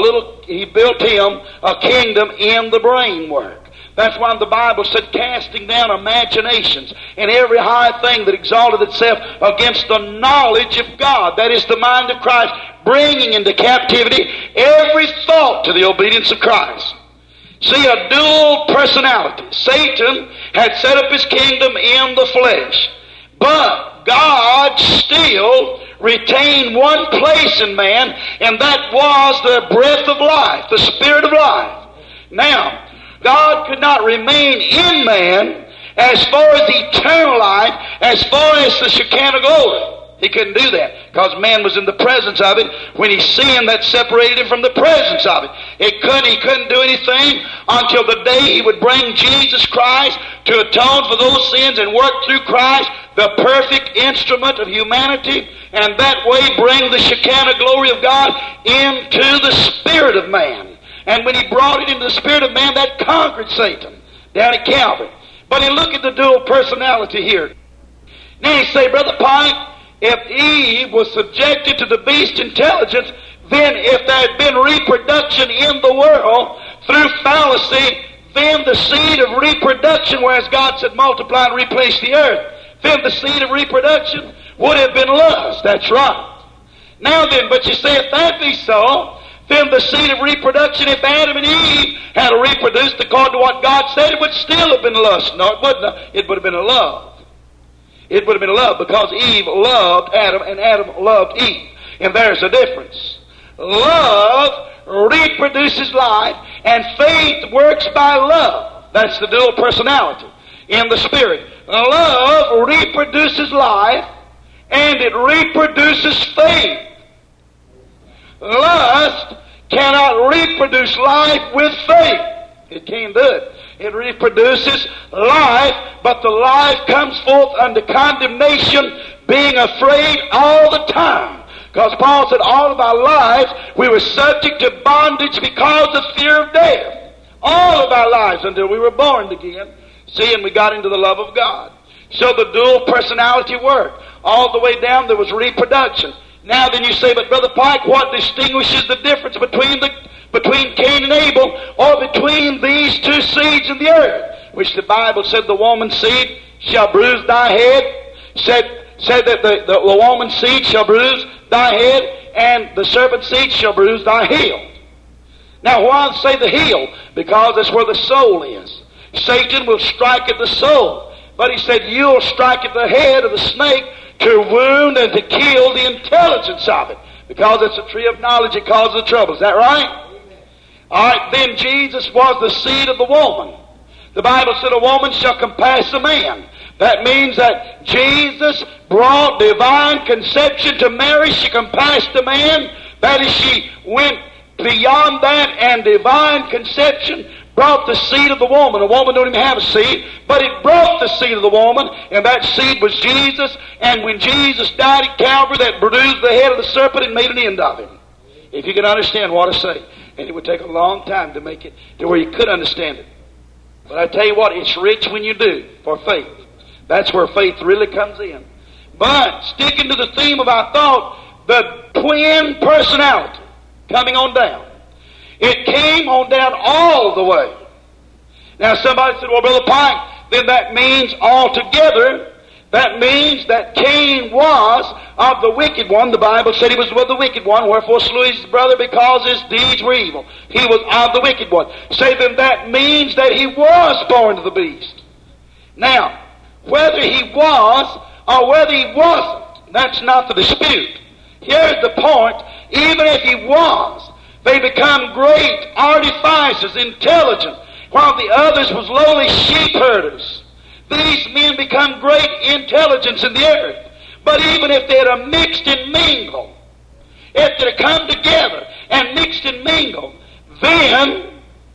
a kingdom in the brain work. That's why the Bible said, casting down imaginations and every high thing that exalted itself against the knowledge of God. That is the mind of Christ, bringing into captivity every thought to the obedience of Christ. See, a dual personality. Satan had set up his kingdom in the flesh, but God still retained one place in man, and that was the breath of life, the spirit of life. Now, God could not remain in man as far as eternal life, as far as the Shekinah glory. He couldn't do that, because man was in the presence of it. When he sinned, that separated him from the presence of it. He couldn't do anything until the day he would bring Jesus Christ to atone for those sins and work through Christ, the perfect instrument of humanity, and that way bring the Shekinah glory of God into the spirit of man. And when he brought it into the spirit of man, that conquered Satan down at Calvary. But you look at the dual personality here. Now you say, Brother Pike, if Eve was subjected to the beast intelligence, then if there had been reproduction in the world through fallacy, then the seed of reproduction, whereas God said multiply and replenish the earth, then the seed of reproduction would have been lust. That's right. Now then, but you say if that be so, then the seed of reproduction, if Adam and Eve had reproduced according to what God said, it would still have been lust. No, it wouldn't. It would have been a love. It would have been a love because Eve loved Adam and Adam loved Eve. And there's a difference. Love reproduces life and faith works by love. That's the dual personality in the Spirit. Love reproduces life and it reproduces faith. Lust cannot reproduce life with faith. It can't do it. It reproduces life, but the life comes forth under condemnation, being afraid all the time. Because Paul said all of our lives we were subject to bondage because of fear of death. All of our lives until we were born again. See, and we got into the love of God. So the dual personality worked. All the way down there was reproduction. Now then you say, but Brother Pike, what distinguishes the difference between Cain and Abel or between these two seeds of the earth? Which the Bible said the woman's seed shall bruise thy head. Said that the woman's seed shall bruise thy head and the serpent's seed shall bruise thy heel. Now why say the heel? Because that's where the soul is. Satan will strike at the soul. But he said you'll strike at the head of the snake to wound and to kill the intelligence of it. Because it's a tree of knowledge, it causes the trouble. Is that right? Alright, then Jesus was the seed of the woman. The Bible said a woman shall compass a man. That means that Jesus brought divine conception to Mary. She compassed a man. That is, she went beyond that, and divine conception brought the seed of the woman. A woman don't even have a seed, but it brought the seed of the woman, and that seed was Jesus. And when Jesus died at Calvary, that bruised the head of the serpent and made an end of him. If you can understand what I say. And it would take a long time to make it to where you could understand it. But I tell you what, it's rich when you do, for faith. That's where faith really comes in. But, sticking to the theme of our thought, the twin personality coming on down. It came on down all the way. Now somebody said, well, Brother Pike, then that means altogether, that means that Cain was of the wicked one. The Bible said he was with the wicked one, wherefore slew his brother because his deeds were evil. He was of the wicked one. Say then that means that he was born of the beast. Now, whether he was or whether he wasn't, that's not the dispute. Here's the point. Even if he was, they become great artificers, intelligent, while the others was lowly sheep herders. These men become great intelligence in the earth. But even if they had mixed and mingled, if they had come together and mixed and mingled, then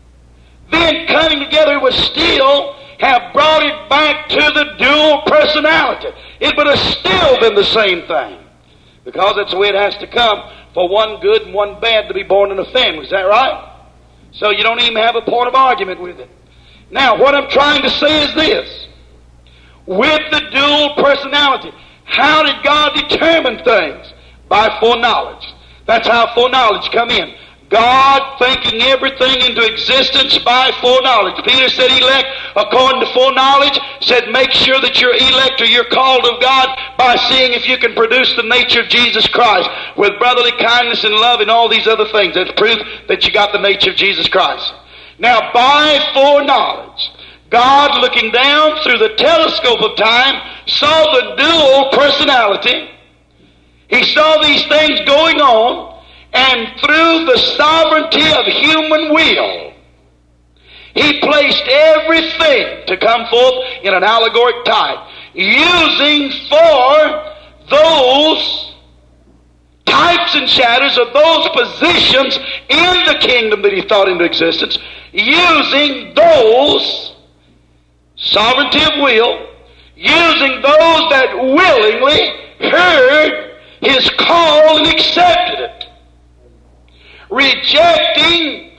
coming together would still have brought it back to the dual personality. It would have still been the same thing. Because that's the way it has to come for one good and one bad to be born in a family. Is that right? So you don't even have a point of argument with it. Now, what I'm trying to say is this. With the dual personality, how did God determine things? By foreknowledge. That's how foreknowledge come in. God thinking everything into existence by foreknowledge. Peter said elect according to foreknowledge. Said make sure that you're elect or you're called of God by seeing if you can produce the nature of Jesus Christ with brotherly kindness and love and all these other things. That's proof that you got the nature of Jesus Christ. Now by foreknowledge, God looking down through the telescope of time saw the dual personality. He saw these things going on. And through the sovereignty of human will, He placed everything to come forth in an allegoric type, using for those types and shadows of those positions in the kingdom that He thought into existence, using those sovereignty of will, using those that willingly heard His call and accepted it. Rejecting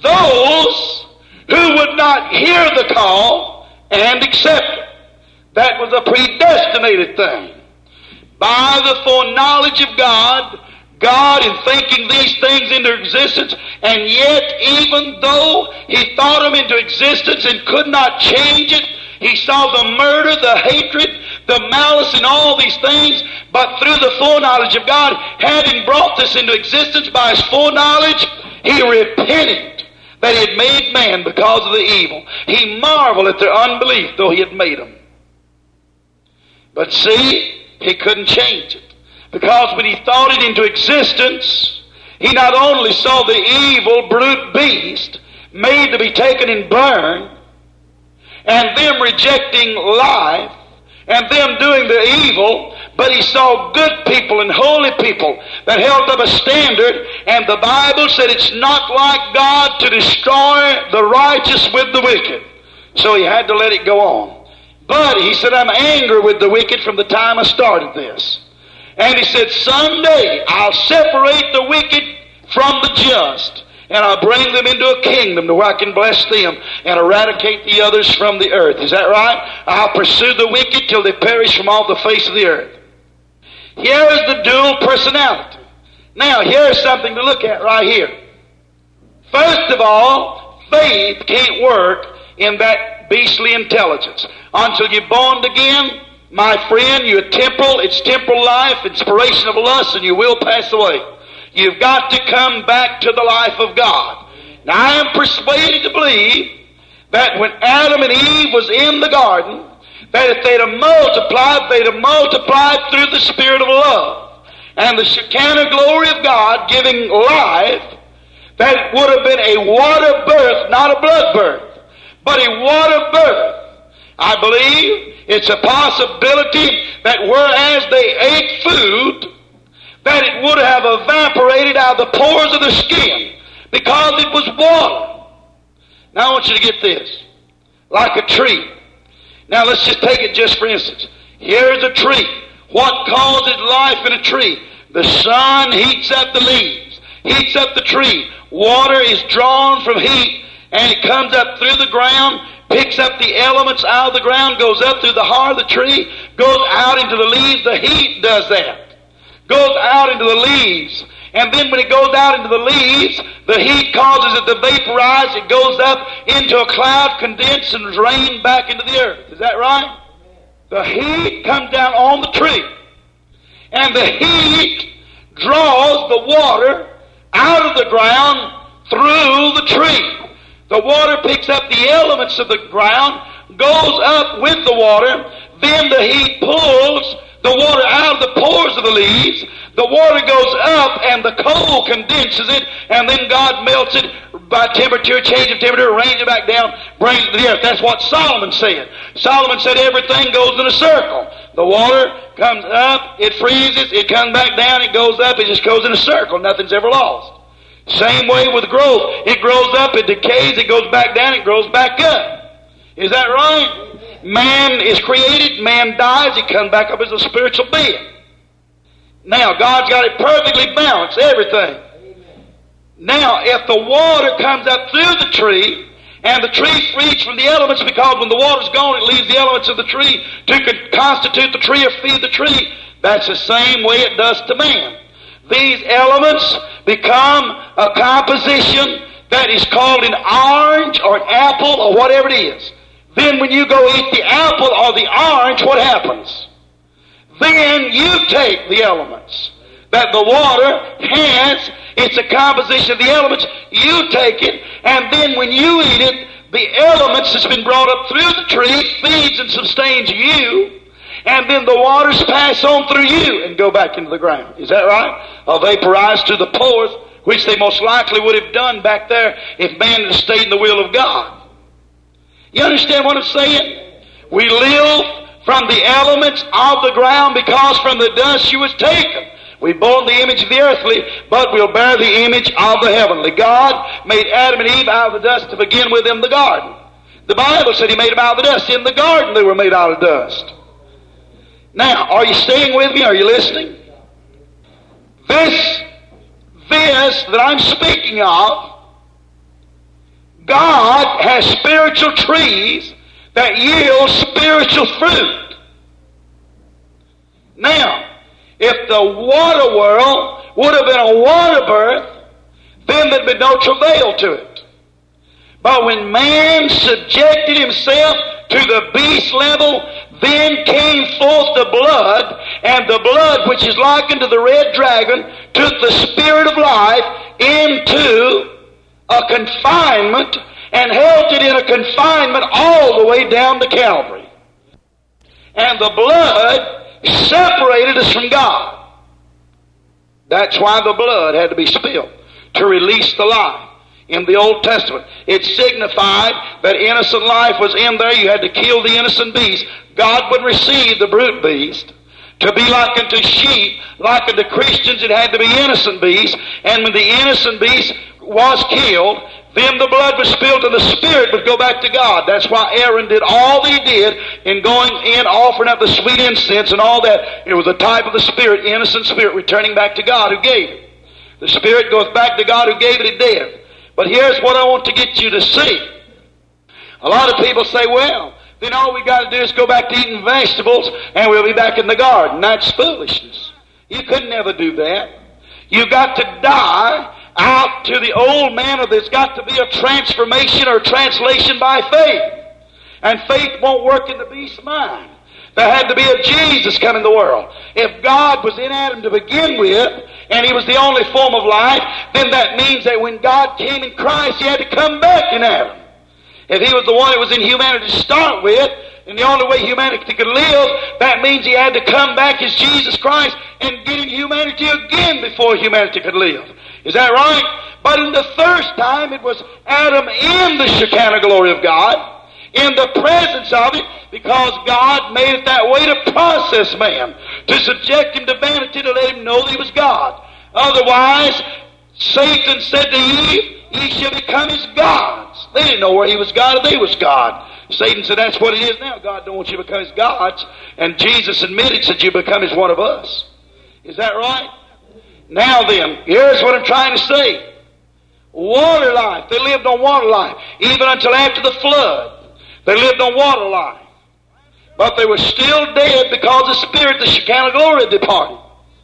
those who would not hear the call and accept it. That was a predestinated thing. By the foreknowledge of God, God in thinking these things into existence, and yet even though He thought them into existence and could not change it, He saw the murder, the hatred, the malice, and all these things, but through the foreknowledge of God, having brought this into existence by His foreknowledge, He repented that He had made man because of the evil. He marveled at their unbelief, though He had made them. But see, He couldn't change it. Because when He thought it into existence, He not only saw the evil brute beast made to be taken and burned, and them rejecting life, and them doing the evil, but He saw good people and holy people that held up a standard, and the Bible said it's not like God to destroy the righteous with the wicked. So He had to let it go on. But He said, I'm angry with the wicked from the time I started this. And He said, someday I'll separate the wicked from the just, and I'll bring them into a kingdom to where I can bless them and eradicate the others from the earth. Is that right? I'll pursue the wicked till they perish from off the face of the earth. Here's the dual personality. Now, here's something to look at right here. First of all, faith can't work in that beastly intelligence. Until you're born again, my friend, you're temporal. It's temporal life, inspiration of lust, and you will pass away. You've got to come back to the life of God. Now, I am persuaded to believe that when Adam and Eve was in the garden, that if they'd have multiplied through the Spirit of love and the Shekinah glory of God giving life, that it would have been a water birth, not a blood birth, but a water birth. I believe it's a possibility that whereas they ate food, that it would have evaporated out of the pores of the skin because it was water. Now I want you to get this. Like a tree. Now let's just take it just for instance. Here's a tree. What causes life in a tree? The sun heats up the leaves, heats up the tree. Water is drawn from heat, and it comes up through the ground, picks up the elements out of the ground, goes up through the heart of the tree, goes out into the leaves. The heat does that. Goes out into the leaves. And then when it goes out into the leaves, the heat causes it to vaporize. It goes up into a cloud, condense, and rain back into the earth. Is that right? The heat comes down on the tree. And the heat draws the water out of the ground through the tree. The water picks up the elements of the ground, goes up with the water, then the heat pulls the water out of the pores of the leaves. The water goes up and the cold condenses it, and then God melts it by temperature, change of temperature, rains it back down, brings it to the earth. That's what Solomon said. Solomon said everything goes in a circle. The water comes up, it freezes, it comes back down, it goes up, it just goes in a circle. Nothing's ever lost. Same way with growth. It grows up, it decays, it goes back down, it grows back up. Is that right? Man is created, man dies, he comes back up as a spiritual being. Now, God's got it perfectly balanced, everything. Now, if the water comes up through the tree, and the tree's freed from the elements, because when the water's gone, it leaves the elements of the tree to constitute the tree or feed the tree, that's the same way it does to man. These elements become a composition that is called an orange or an apple or whatever it is. Then when you go eat the apple or the orange, what happens? Then you take the elements that the water has. It's a composition of the elements. You take it, and then when you eat it, the elements that's been brought up through the tree feeds and sustains you, and then the waters pass on through you and go back into the ground. Is that right? Or vaporize through the pores, which they most likely would have done back there if man had stayed in the will of God. You understand what I'm saying? We live from the elements of the ground because from the dust you was taken. We bore the image of the earthly, but we'll bear the image of the heavenly. God made Adam and Eve out of the dust to begin with in the garden. The Bible said He made them out of the dust. In the garden they were made out of dust. Now, are you staying with me? Are you listening? This that I'm speaking of God has spiritual trees that yield spiritual fruit. Now, if the water world would have been a water birth, then there'd be no travail to it. But when man subjected himself to the beast level, then came forth the blood, and the blood, which is likened to the red dragon, took the spirit of life into a confinement and held it in a confinement all the way down to Calvary. And the blood separated us from God. That's why the blood had to be spilled, to release the life. In the Old Testament, it signified that innocent life was in there. You had to kill the innocent beast. God would receive the brute beast. To be like unto sheep, like unto Christians, it had to be innocent beasts. And when the innocent beast was killed, then the blood was spilled and the spirit would go back to God. That's why Aaron did all that he did in going in, offering up the sweet incense and all that. It was a type of the spirit, innocent spirit, returning back to God who gave it. The spirit goes back to God who gave it at death. But here's what I want to get you to see. A lot of people say, well, then all we got to do is go back to eating vegetables and we'll be back in the garden. That's foolishness. You could never do that. You've got to die out to the old man, or there's got to be a transformation or translation by faith. And faith won't work in the beast's mind. There had to be a Jesus come in the world. If God was in Adam to begin with, and he was the only form of life, then that means that when God came in Christ, he had to come back in Adam. If he was the one that was in humanity to start with, and the only way humanity could live, that means he had to come back as Jesus Christ and get in humanity again before humanity could live. Is that right? But in the first time, it was Adam in the Shekinah glory of God, in the presence of it, because God made it that way to process man, to subject him to vanity, to let him know that he was God. Otherwise, Satan said to Eve, ye shall become his gods. They didn't know where he was God or they was God. Satan said, that's what it is now. God don't want you to become his gods. And Jesus admitted, said, you become as one of us. Is that right? Now then, here's what I'm trying to say. Water life. They lived on water life. Even until after the flood, they lived on water life. But they were still dead because the spirit, the Shekinah glory, had departed.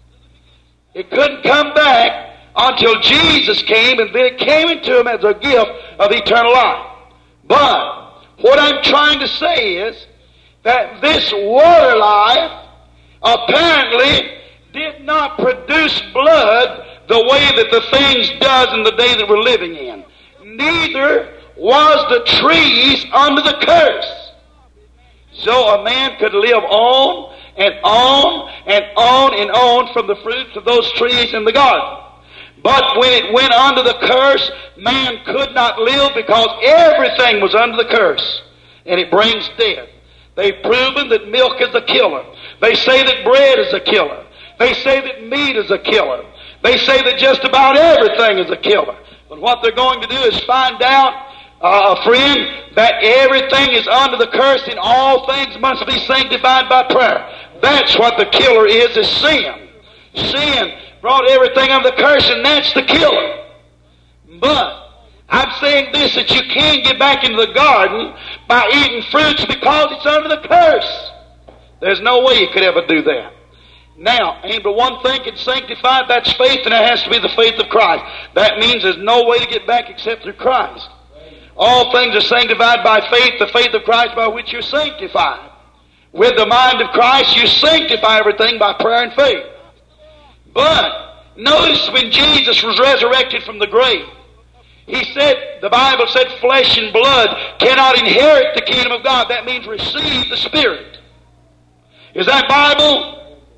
It couldn't come back until Jesus came, and then it came into them as a gift of eternal life. But what I'm trying to say is that this water life apparently did not produce blood the way that the things does in the day that we're living in. Neither was the trees under the curse. So a man could live on and on and on and on from the fruits of those trees in the garden. But when it went under the curse, man could not live because everything was under the curse. And it brings death. They've proven that milk is a killer. They say that bread is a killer. They say that meat is a killer. They say that just about everything is a killer. But what they're going to do is find out, friend, that everything is under the curse and all things must be sanctified by prayer. That's what the killer is sin. Sin brought everything under the curse, and that's the killer. But I'm saying this, that you can't get back into the garden by eating fruits because it's under the curse. There's no way you could ever do that. Now, ain't but one thing can sanctify, that's faith, and it has to be the faith of Christ. That means there's no way to get back except through Christ. All things are sanctified by faith, the faith of Christ by which you're sanctified. With the mind of Christ, you sanctify everything by prayer and faith. But notice when Jesus was resurrected from the grave, he said, the Bible said, flesh and blood cannot inherit the kingdom of God. That means receive the Spirit. Is that Bible?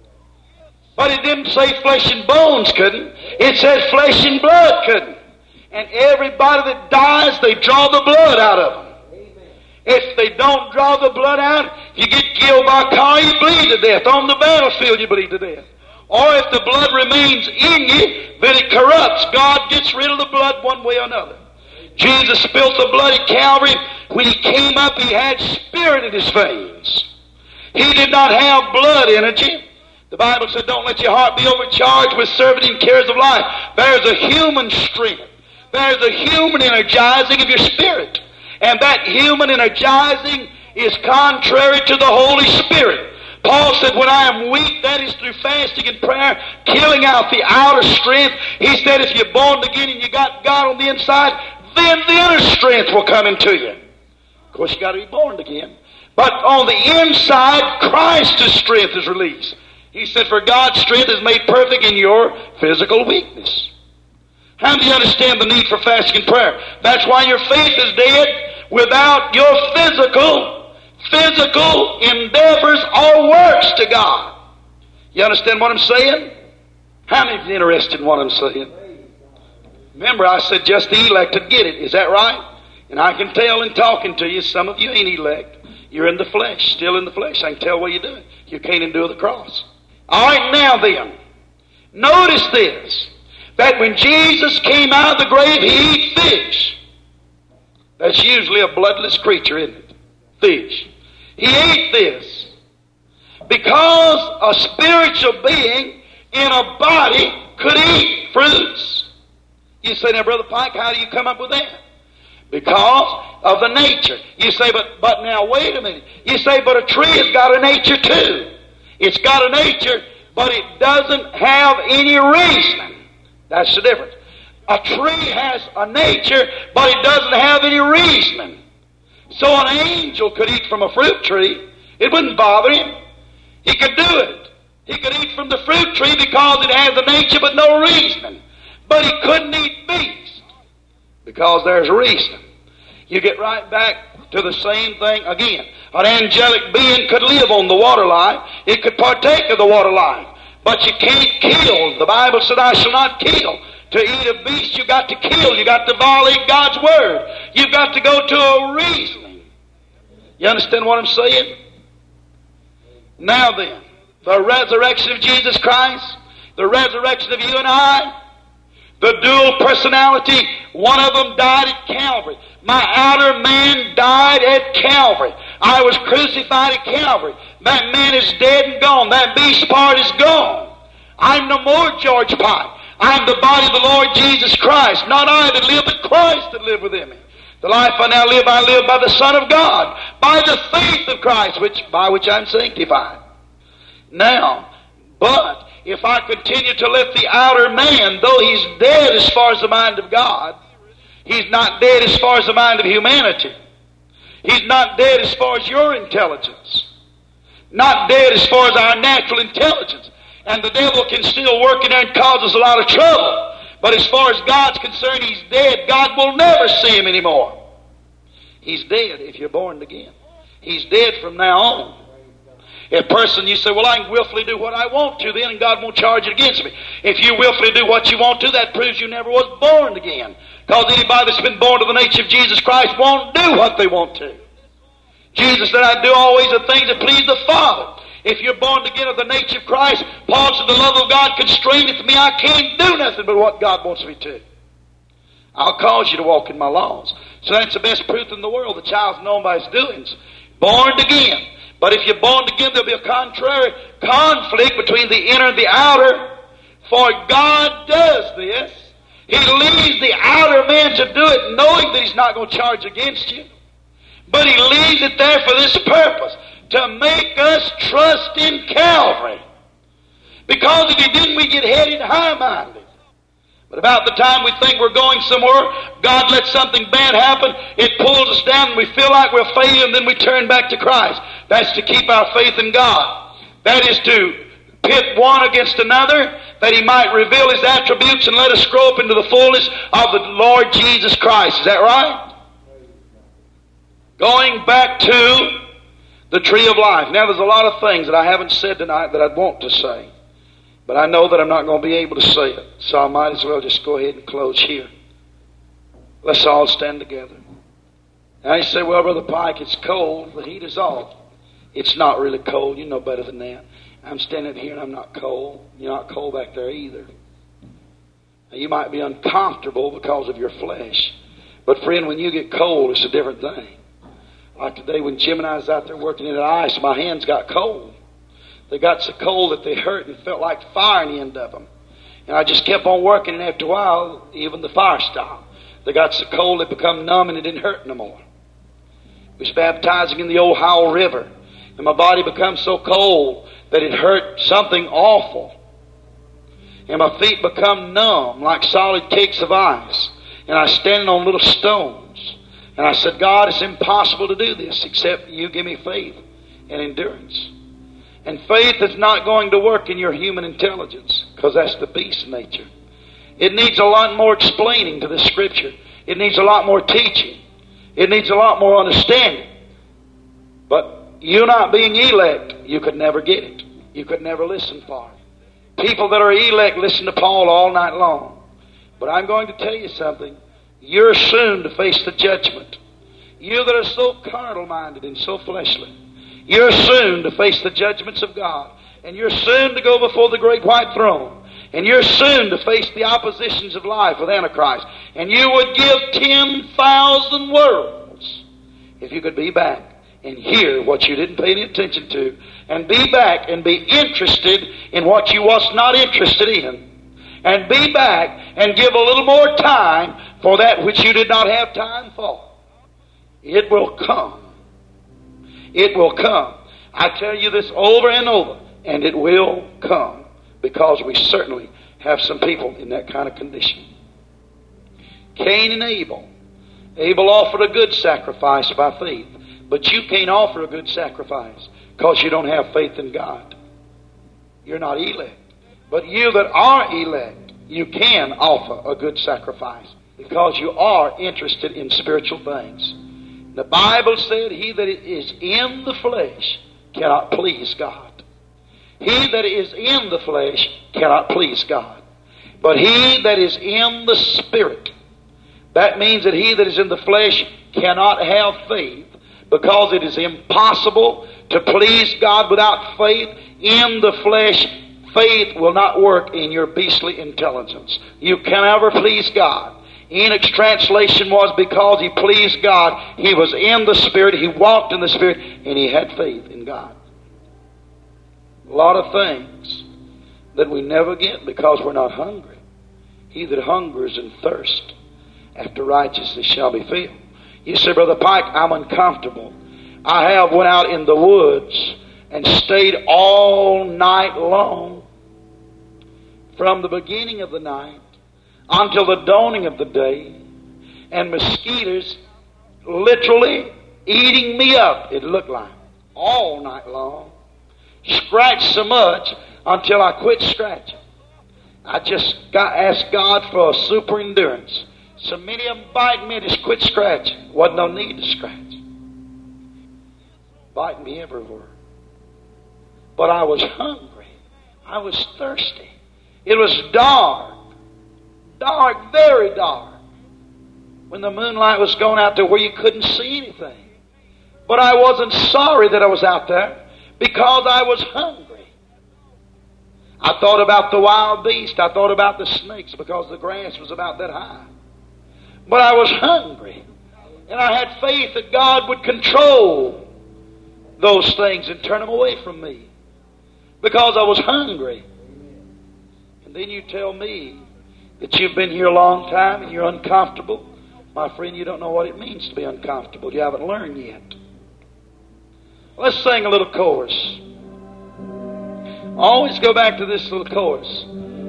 But it didn't say flesh and bones couldn't. It said flesh and blood couldn't. And everybody that dies, they draw the blood out of them. If they don't draw the blood out, you get killed by a car, you bleed to death. On the battlefield, you bleed to death. Or if the blood remains in you, then it corrupts. God gets rid of the blood one way or another. Jesus spilt the blood at Calvary. When he came up, he had spirit in his veins. He did not have blood energy. The Bible said, don't let your heart be overcharged with serving cares of life. There's a human strength. there's a human energizing of your spirit. And that human energizing is contrary to the Holy Spirit. Paul said, when I am weak, that is through fasting and prayer, killing out the outer strength. He said, if you're born again and you got God on the inside, then the inner strength will come into you. Of course, you got to be born again. But on the inside, Christ's strength is released. He said, for God's strength is made perfect in your physical weakness. How do you understand the need for fasting and prayer? That's why your faith is dead without your physical endeavors or works to God. You understand what I'm saying? How many of you are interested in what I'm saying? Remember, I said just the elect would get it. Is that right? And I can tell in talking to you, some of you ain't elect. You're in the flesh, still in the flesh. I can tell what you're doing. You can't endure the cross. All right, now then, notice this, that when Jesus came out of the grave, he ate fish. That's usually a bloodless creature, isn't it? Fish. He ate this because a spiritual being in a body could eat fruits. You say, now, Brother Pike, how do you come up with that? Because of the nature. You say, but now wait a minute. You say, but a tree has got a nature too. It's got a nature, but it doesn't have any reasoning. That's the difference. A tree has a nature, but it doesn't have any reasoning. So an angel could eat from a fruit tree. It wouldn't bother him. He could do it. He could eat from the fruit tree because it has a nature but no reasoning. But he couldn't eat beast because there's reason. You get right back to the same thing again. An angelic being could live on the water life. It could partake of the water life. But you can't kill. The Bible said, I shall not kill. To eat a beast, you got to kill. You got to violate God's word. You've got to go to a reasoning. You understand what I'm saying? Now then, the resurrection of Jesus Christ, the resurrection of you and I, the dual personality, one of them died at Calvary. My outer man died at Calvary. I was crucified at Calvary. That man is dead and gone. That beast part is gone. I'm no more George Pike. I'm the body of the Lord Jesus Christ. Not I that live, but Christ that live within me. The life I now live, I live by the Son of God, by the faith of Christ, by which I'm sanctified. Now, but if I continue to let the outer man, though he's dead as far as the mind of God, he's not dead as far as the mind of humanity. He's not dead as far as your intelligence. Not dead as far as our natural intelligence. And the devil can still work in there and cause us a lot of trouble. But as far as God's concerned, he's dead. God will never see him anymore. He's dead if you're born again. He's dead from now on. If a person, you say, well, I can willfully do what I want to then, and God won't charge it against me. If you willfully do what you want to, that proves you never was born again. Because anybody that's been born to the nature of Jesus Christ won't do what they want to. Jesus said, I do always the things that please the Father. If you're born again of the nature of Christ, Paul said, the love of God constraineth me. I can't do nothing but what God wants me to. I'll cause you to walk in my laws. So that's the best proof in the world. The child's known by his doings. Born again. But if you're born again, there'll be a contrary conflict between the inner and the outer. For God does this. He leaves the outer man to do it knowing that he's not going to charge against you. But he leaves it there for this purpose. To make us trust in Calvary. Because if he didn't, we get headed high-minded. But about the time we think we're going somewhere, God lets something bad happen, it pulls us down and we feel like we're failing, and then we turn back to Christ. That's to keep our faith in God. That is to pit one against another, that he might reveal his attributes and let us grow up into the fullness of the Lord Jesus Christ. Is that right? Going back to the tree of life. Now, there's a lot of things that I haven't said tonight that I'd want to say. But I know that I'm not going to be able to say it. So I might as well just go ahead and close here. Let's all stand together. Now you say, well, Brother Pike, it's cold. The heat is off. It's not really cold. You know better than that. I'm standing here and I'm not cold. You're not cold back there either. Now, you might be uncomfortable because of your flesh. But friend, when you get cold, it's a different thing. Like today when Jim and I was out there working in the ice, my hands got cold. They got so cold that they hurt and felt like fire in the end of them. And I just kept on working, and after a while, even the fire stopped. They got so cold they become numb and it didn't hurt no more. We was baptizing in the old Howell River, and my body become so cold that it hurt something awful. And my feet become numb like solid cakes of ice. And I was standing on little stones. And I said, God, it's impossible to do this except you give me faith and endurance. And faith is not going to work in your human intelligence, because that's the beast nature. It needs a lot more explaining to the Scripture. It needs a lot more teaching. It needs a lot more understanding. But you not being elect, you could never get it. You could never listen for it. People that are elect listen to Paul all night long. But I'm going to tell you something. You're soon to face the judgment. You that are so carnal-minded and so fleshly, you're soon to face the judgments of God. And you're soon to go before the great white throne. And you're soon to face the oppositions of life with Antichrist. And you would give 10,000 worlds if you could be back and hear what you didn't pay any attention to, and be back and be interested in what you was not interested in, and be back and give a little more time for that which you did not have time for. It will come. It will come. I tell you this over and over, and it will come, because we certainly have some people in that kind of condition. Cain and Abel. Abel offered a good sacrifice by faith. But you can't offer a good sacrifice because you don't have faith in God. You're not elect. But you that are elect, you can offer a good sacrifice because you are interested in spiritual things. The Bible said, he that is in the flesh cannot please God. He that is in the flesh cannot please God. But he that is in the Spirit, that means that he that is in the flesh cannot have faith, because it is impossible to please God without faith. In the flesh, faith will not work in your beastly intelligence. You can never please God. Enoch's translation was, because he pleased God, he was in the Spirit, he walked in the Spirit, and he had faith in God. A lot of things that we never get because we're not hungry. He that hungers and thirsts after righteousness shall be filled. You say, Brother Pike, I'm uncomfortable. I have went out in the woods and stayed all night long, from the beginning of the night until the dawning of the day, and mosquitoes literally eating me up, it looked like, all night long. Scratched so much until I quit scratching. I just asked God for a super endurance. So many of them biting me, I just quit scratching. Wasn't no need to scratch. Biting me everywhere. But I was hungry. I was thirsty. It was dark. Dark, very dark. When the moonlight was going out there where you couldn't see anything. But I wasn't sorry that I was out there, because I was hungry. I thought about the wild beast. I thought about the snakes, because the grass was about that high. But I was hungry. And I had faith that God would control those things and turn them away from me, because I was hungry. And then you tell me that you've been here a long time and you're uncomfortable. My friend, you don't know what it means to be uncomfortable. You haven't learned yet. Let's sing a little chorus. Always go back to this little chorus.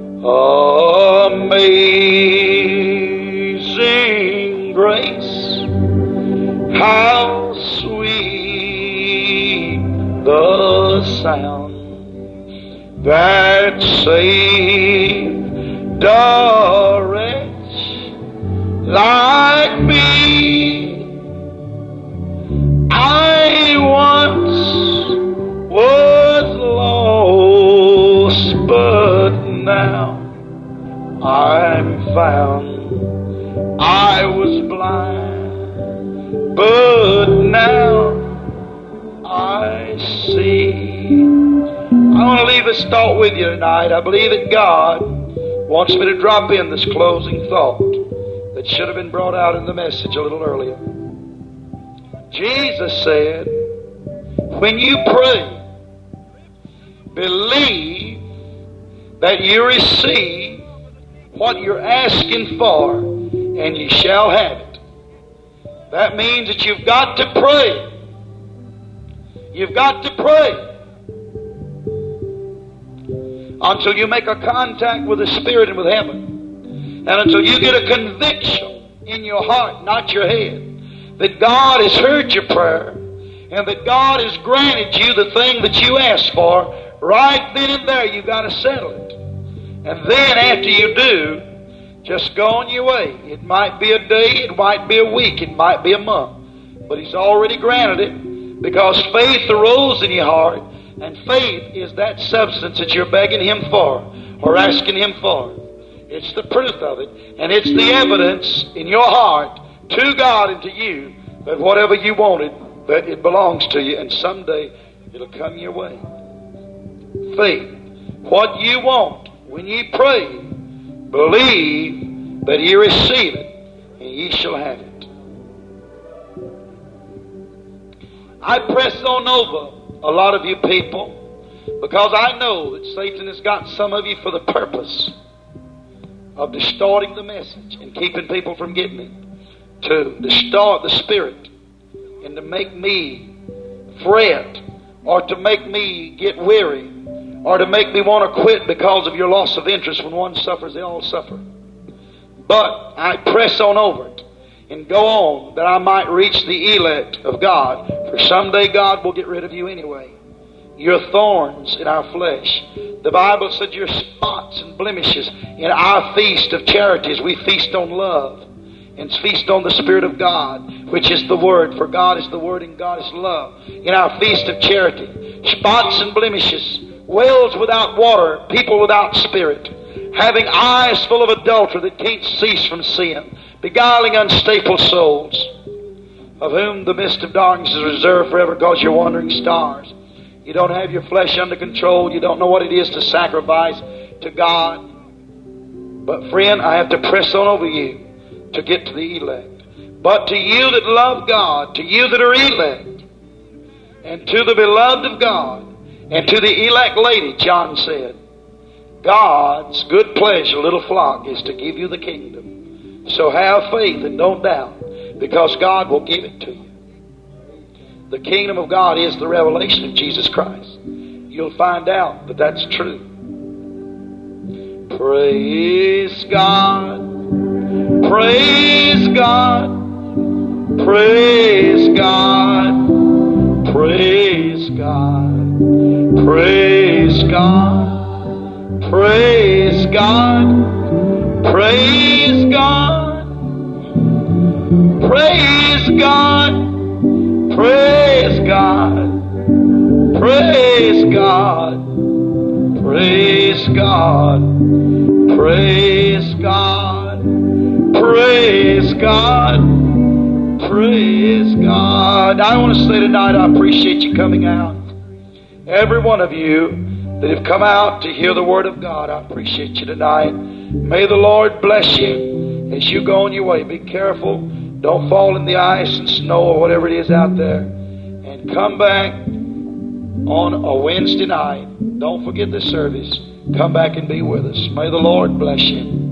Amazing grace, how sweet the sound that saved a wretch like me. I once was lost, but now I'm found. I was blind, but now I see. I want to leave this thought with you tonight. I believe that God wants me to drop in this closing thought that should have been brought out in the message a little earlier. Jesus said, when you pray, believe that you receive what you're asking for, and ye shall have it. That means that you've got to pray. You've got to pray until you make a contact with the Spirit and with heaven, and until you get a conviction in your heart, not your head, that God has heard your prayer and that God has granted you the thing that you asked for. Right then and there, you've got to settle it. And then after you do, just go on your way. It might be a day, it might be a week, it might be a month, but He's already granted it, because faith arose in your heart, and faith is that substance that you're begging Him for or asking Him for. It's the proof of it, and it's the evidence in your heart to God and to you that whatever you wanted, that it belongs to you, and someday it'll come your way. Faith. What you want when you pray, believe that ye receive it, and ye shall have it. I press on over a lot of you people, because I know that Satan has got some of you for the purpose of distorting the message and keeping people from getting it, to distort the Spirit and to make me fret, or to make me get weary, or to make me want to quit because of your loss of interest. When one suffers, they all suffer. But I press on over it and go on, that I might reach the elect of God. For someday God will get rid of you anyway. You're thorns in our flesh. The Bible said you're spots and blemishes in our feast of charities. We feast on love and feast on the Spirit of God, which is the Word. For God is the Word and God is love. In our feast of charity, spots and blemishes, wells without water, people without spirit, having eyes full of adultery that can't cease from sin, beguiling unstable souls, of whom the mist of darkness is reserved forever, because you're wandering stars. You don't have your flesh under control. You don't know what it is to sacrifice to God. But friend, I have to press on over you to get to the elect. But to you that love God, to you that are elect, and to the beloved of God, and to the elect lady, John said, God's good pleasure, little flock, is to give you the kingdom. So have faith and don't doubt, because God will give it to you. The kingdom of God is the revelation of Jesus Christ. You'll find out that that's true. Praise God. Praise God. Praise God. Praise God. Praise God. Praise God. Praise God. Praise God. Praise God. Praise God. Praise God. Praise God. Praise God. Praise God. I want to say tonight, I appreciate you coming out. Every one of you that have come out to hear the Word of God, I appreciate you tonight. May the Lord bless you as you go on your way. Be careful. Don't fall in the ice and snow or whatever it is out there. And come back on a Wednesday night. Don't forget the service. Come back and be with us. May the Lord bless you.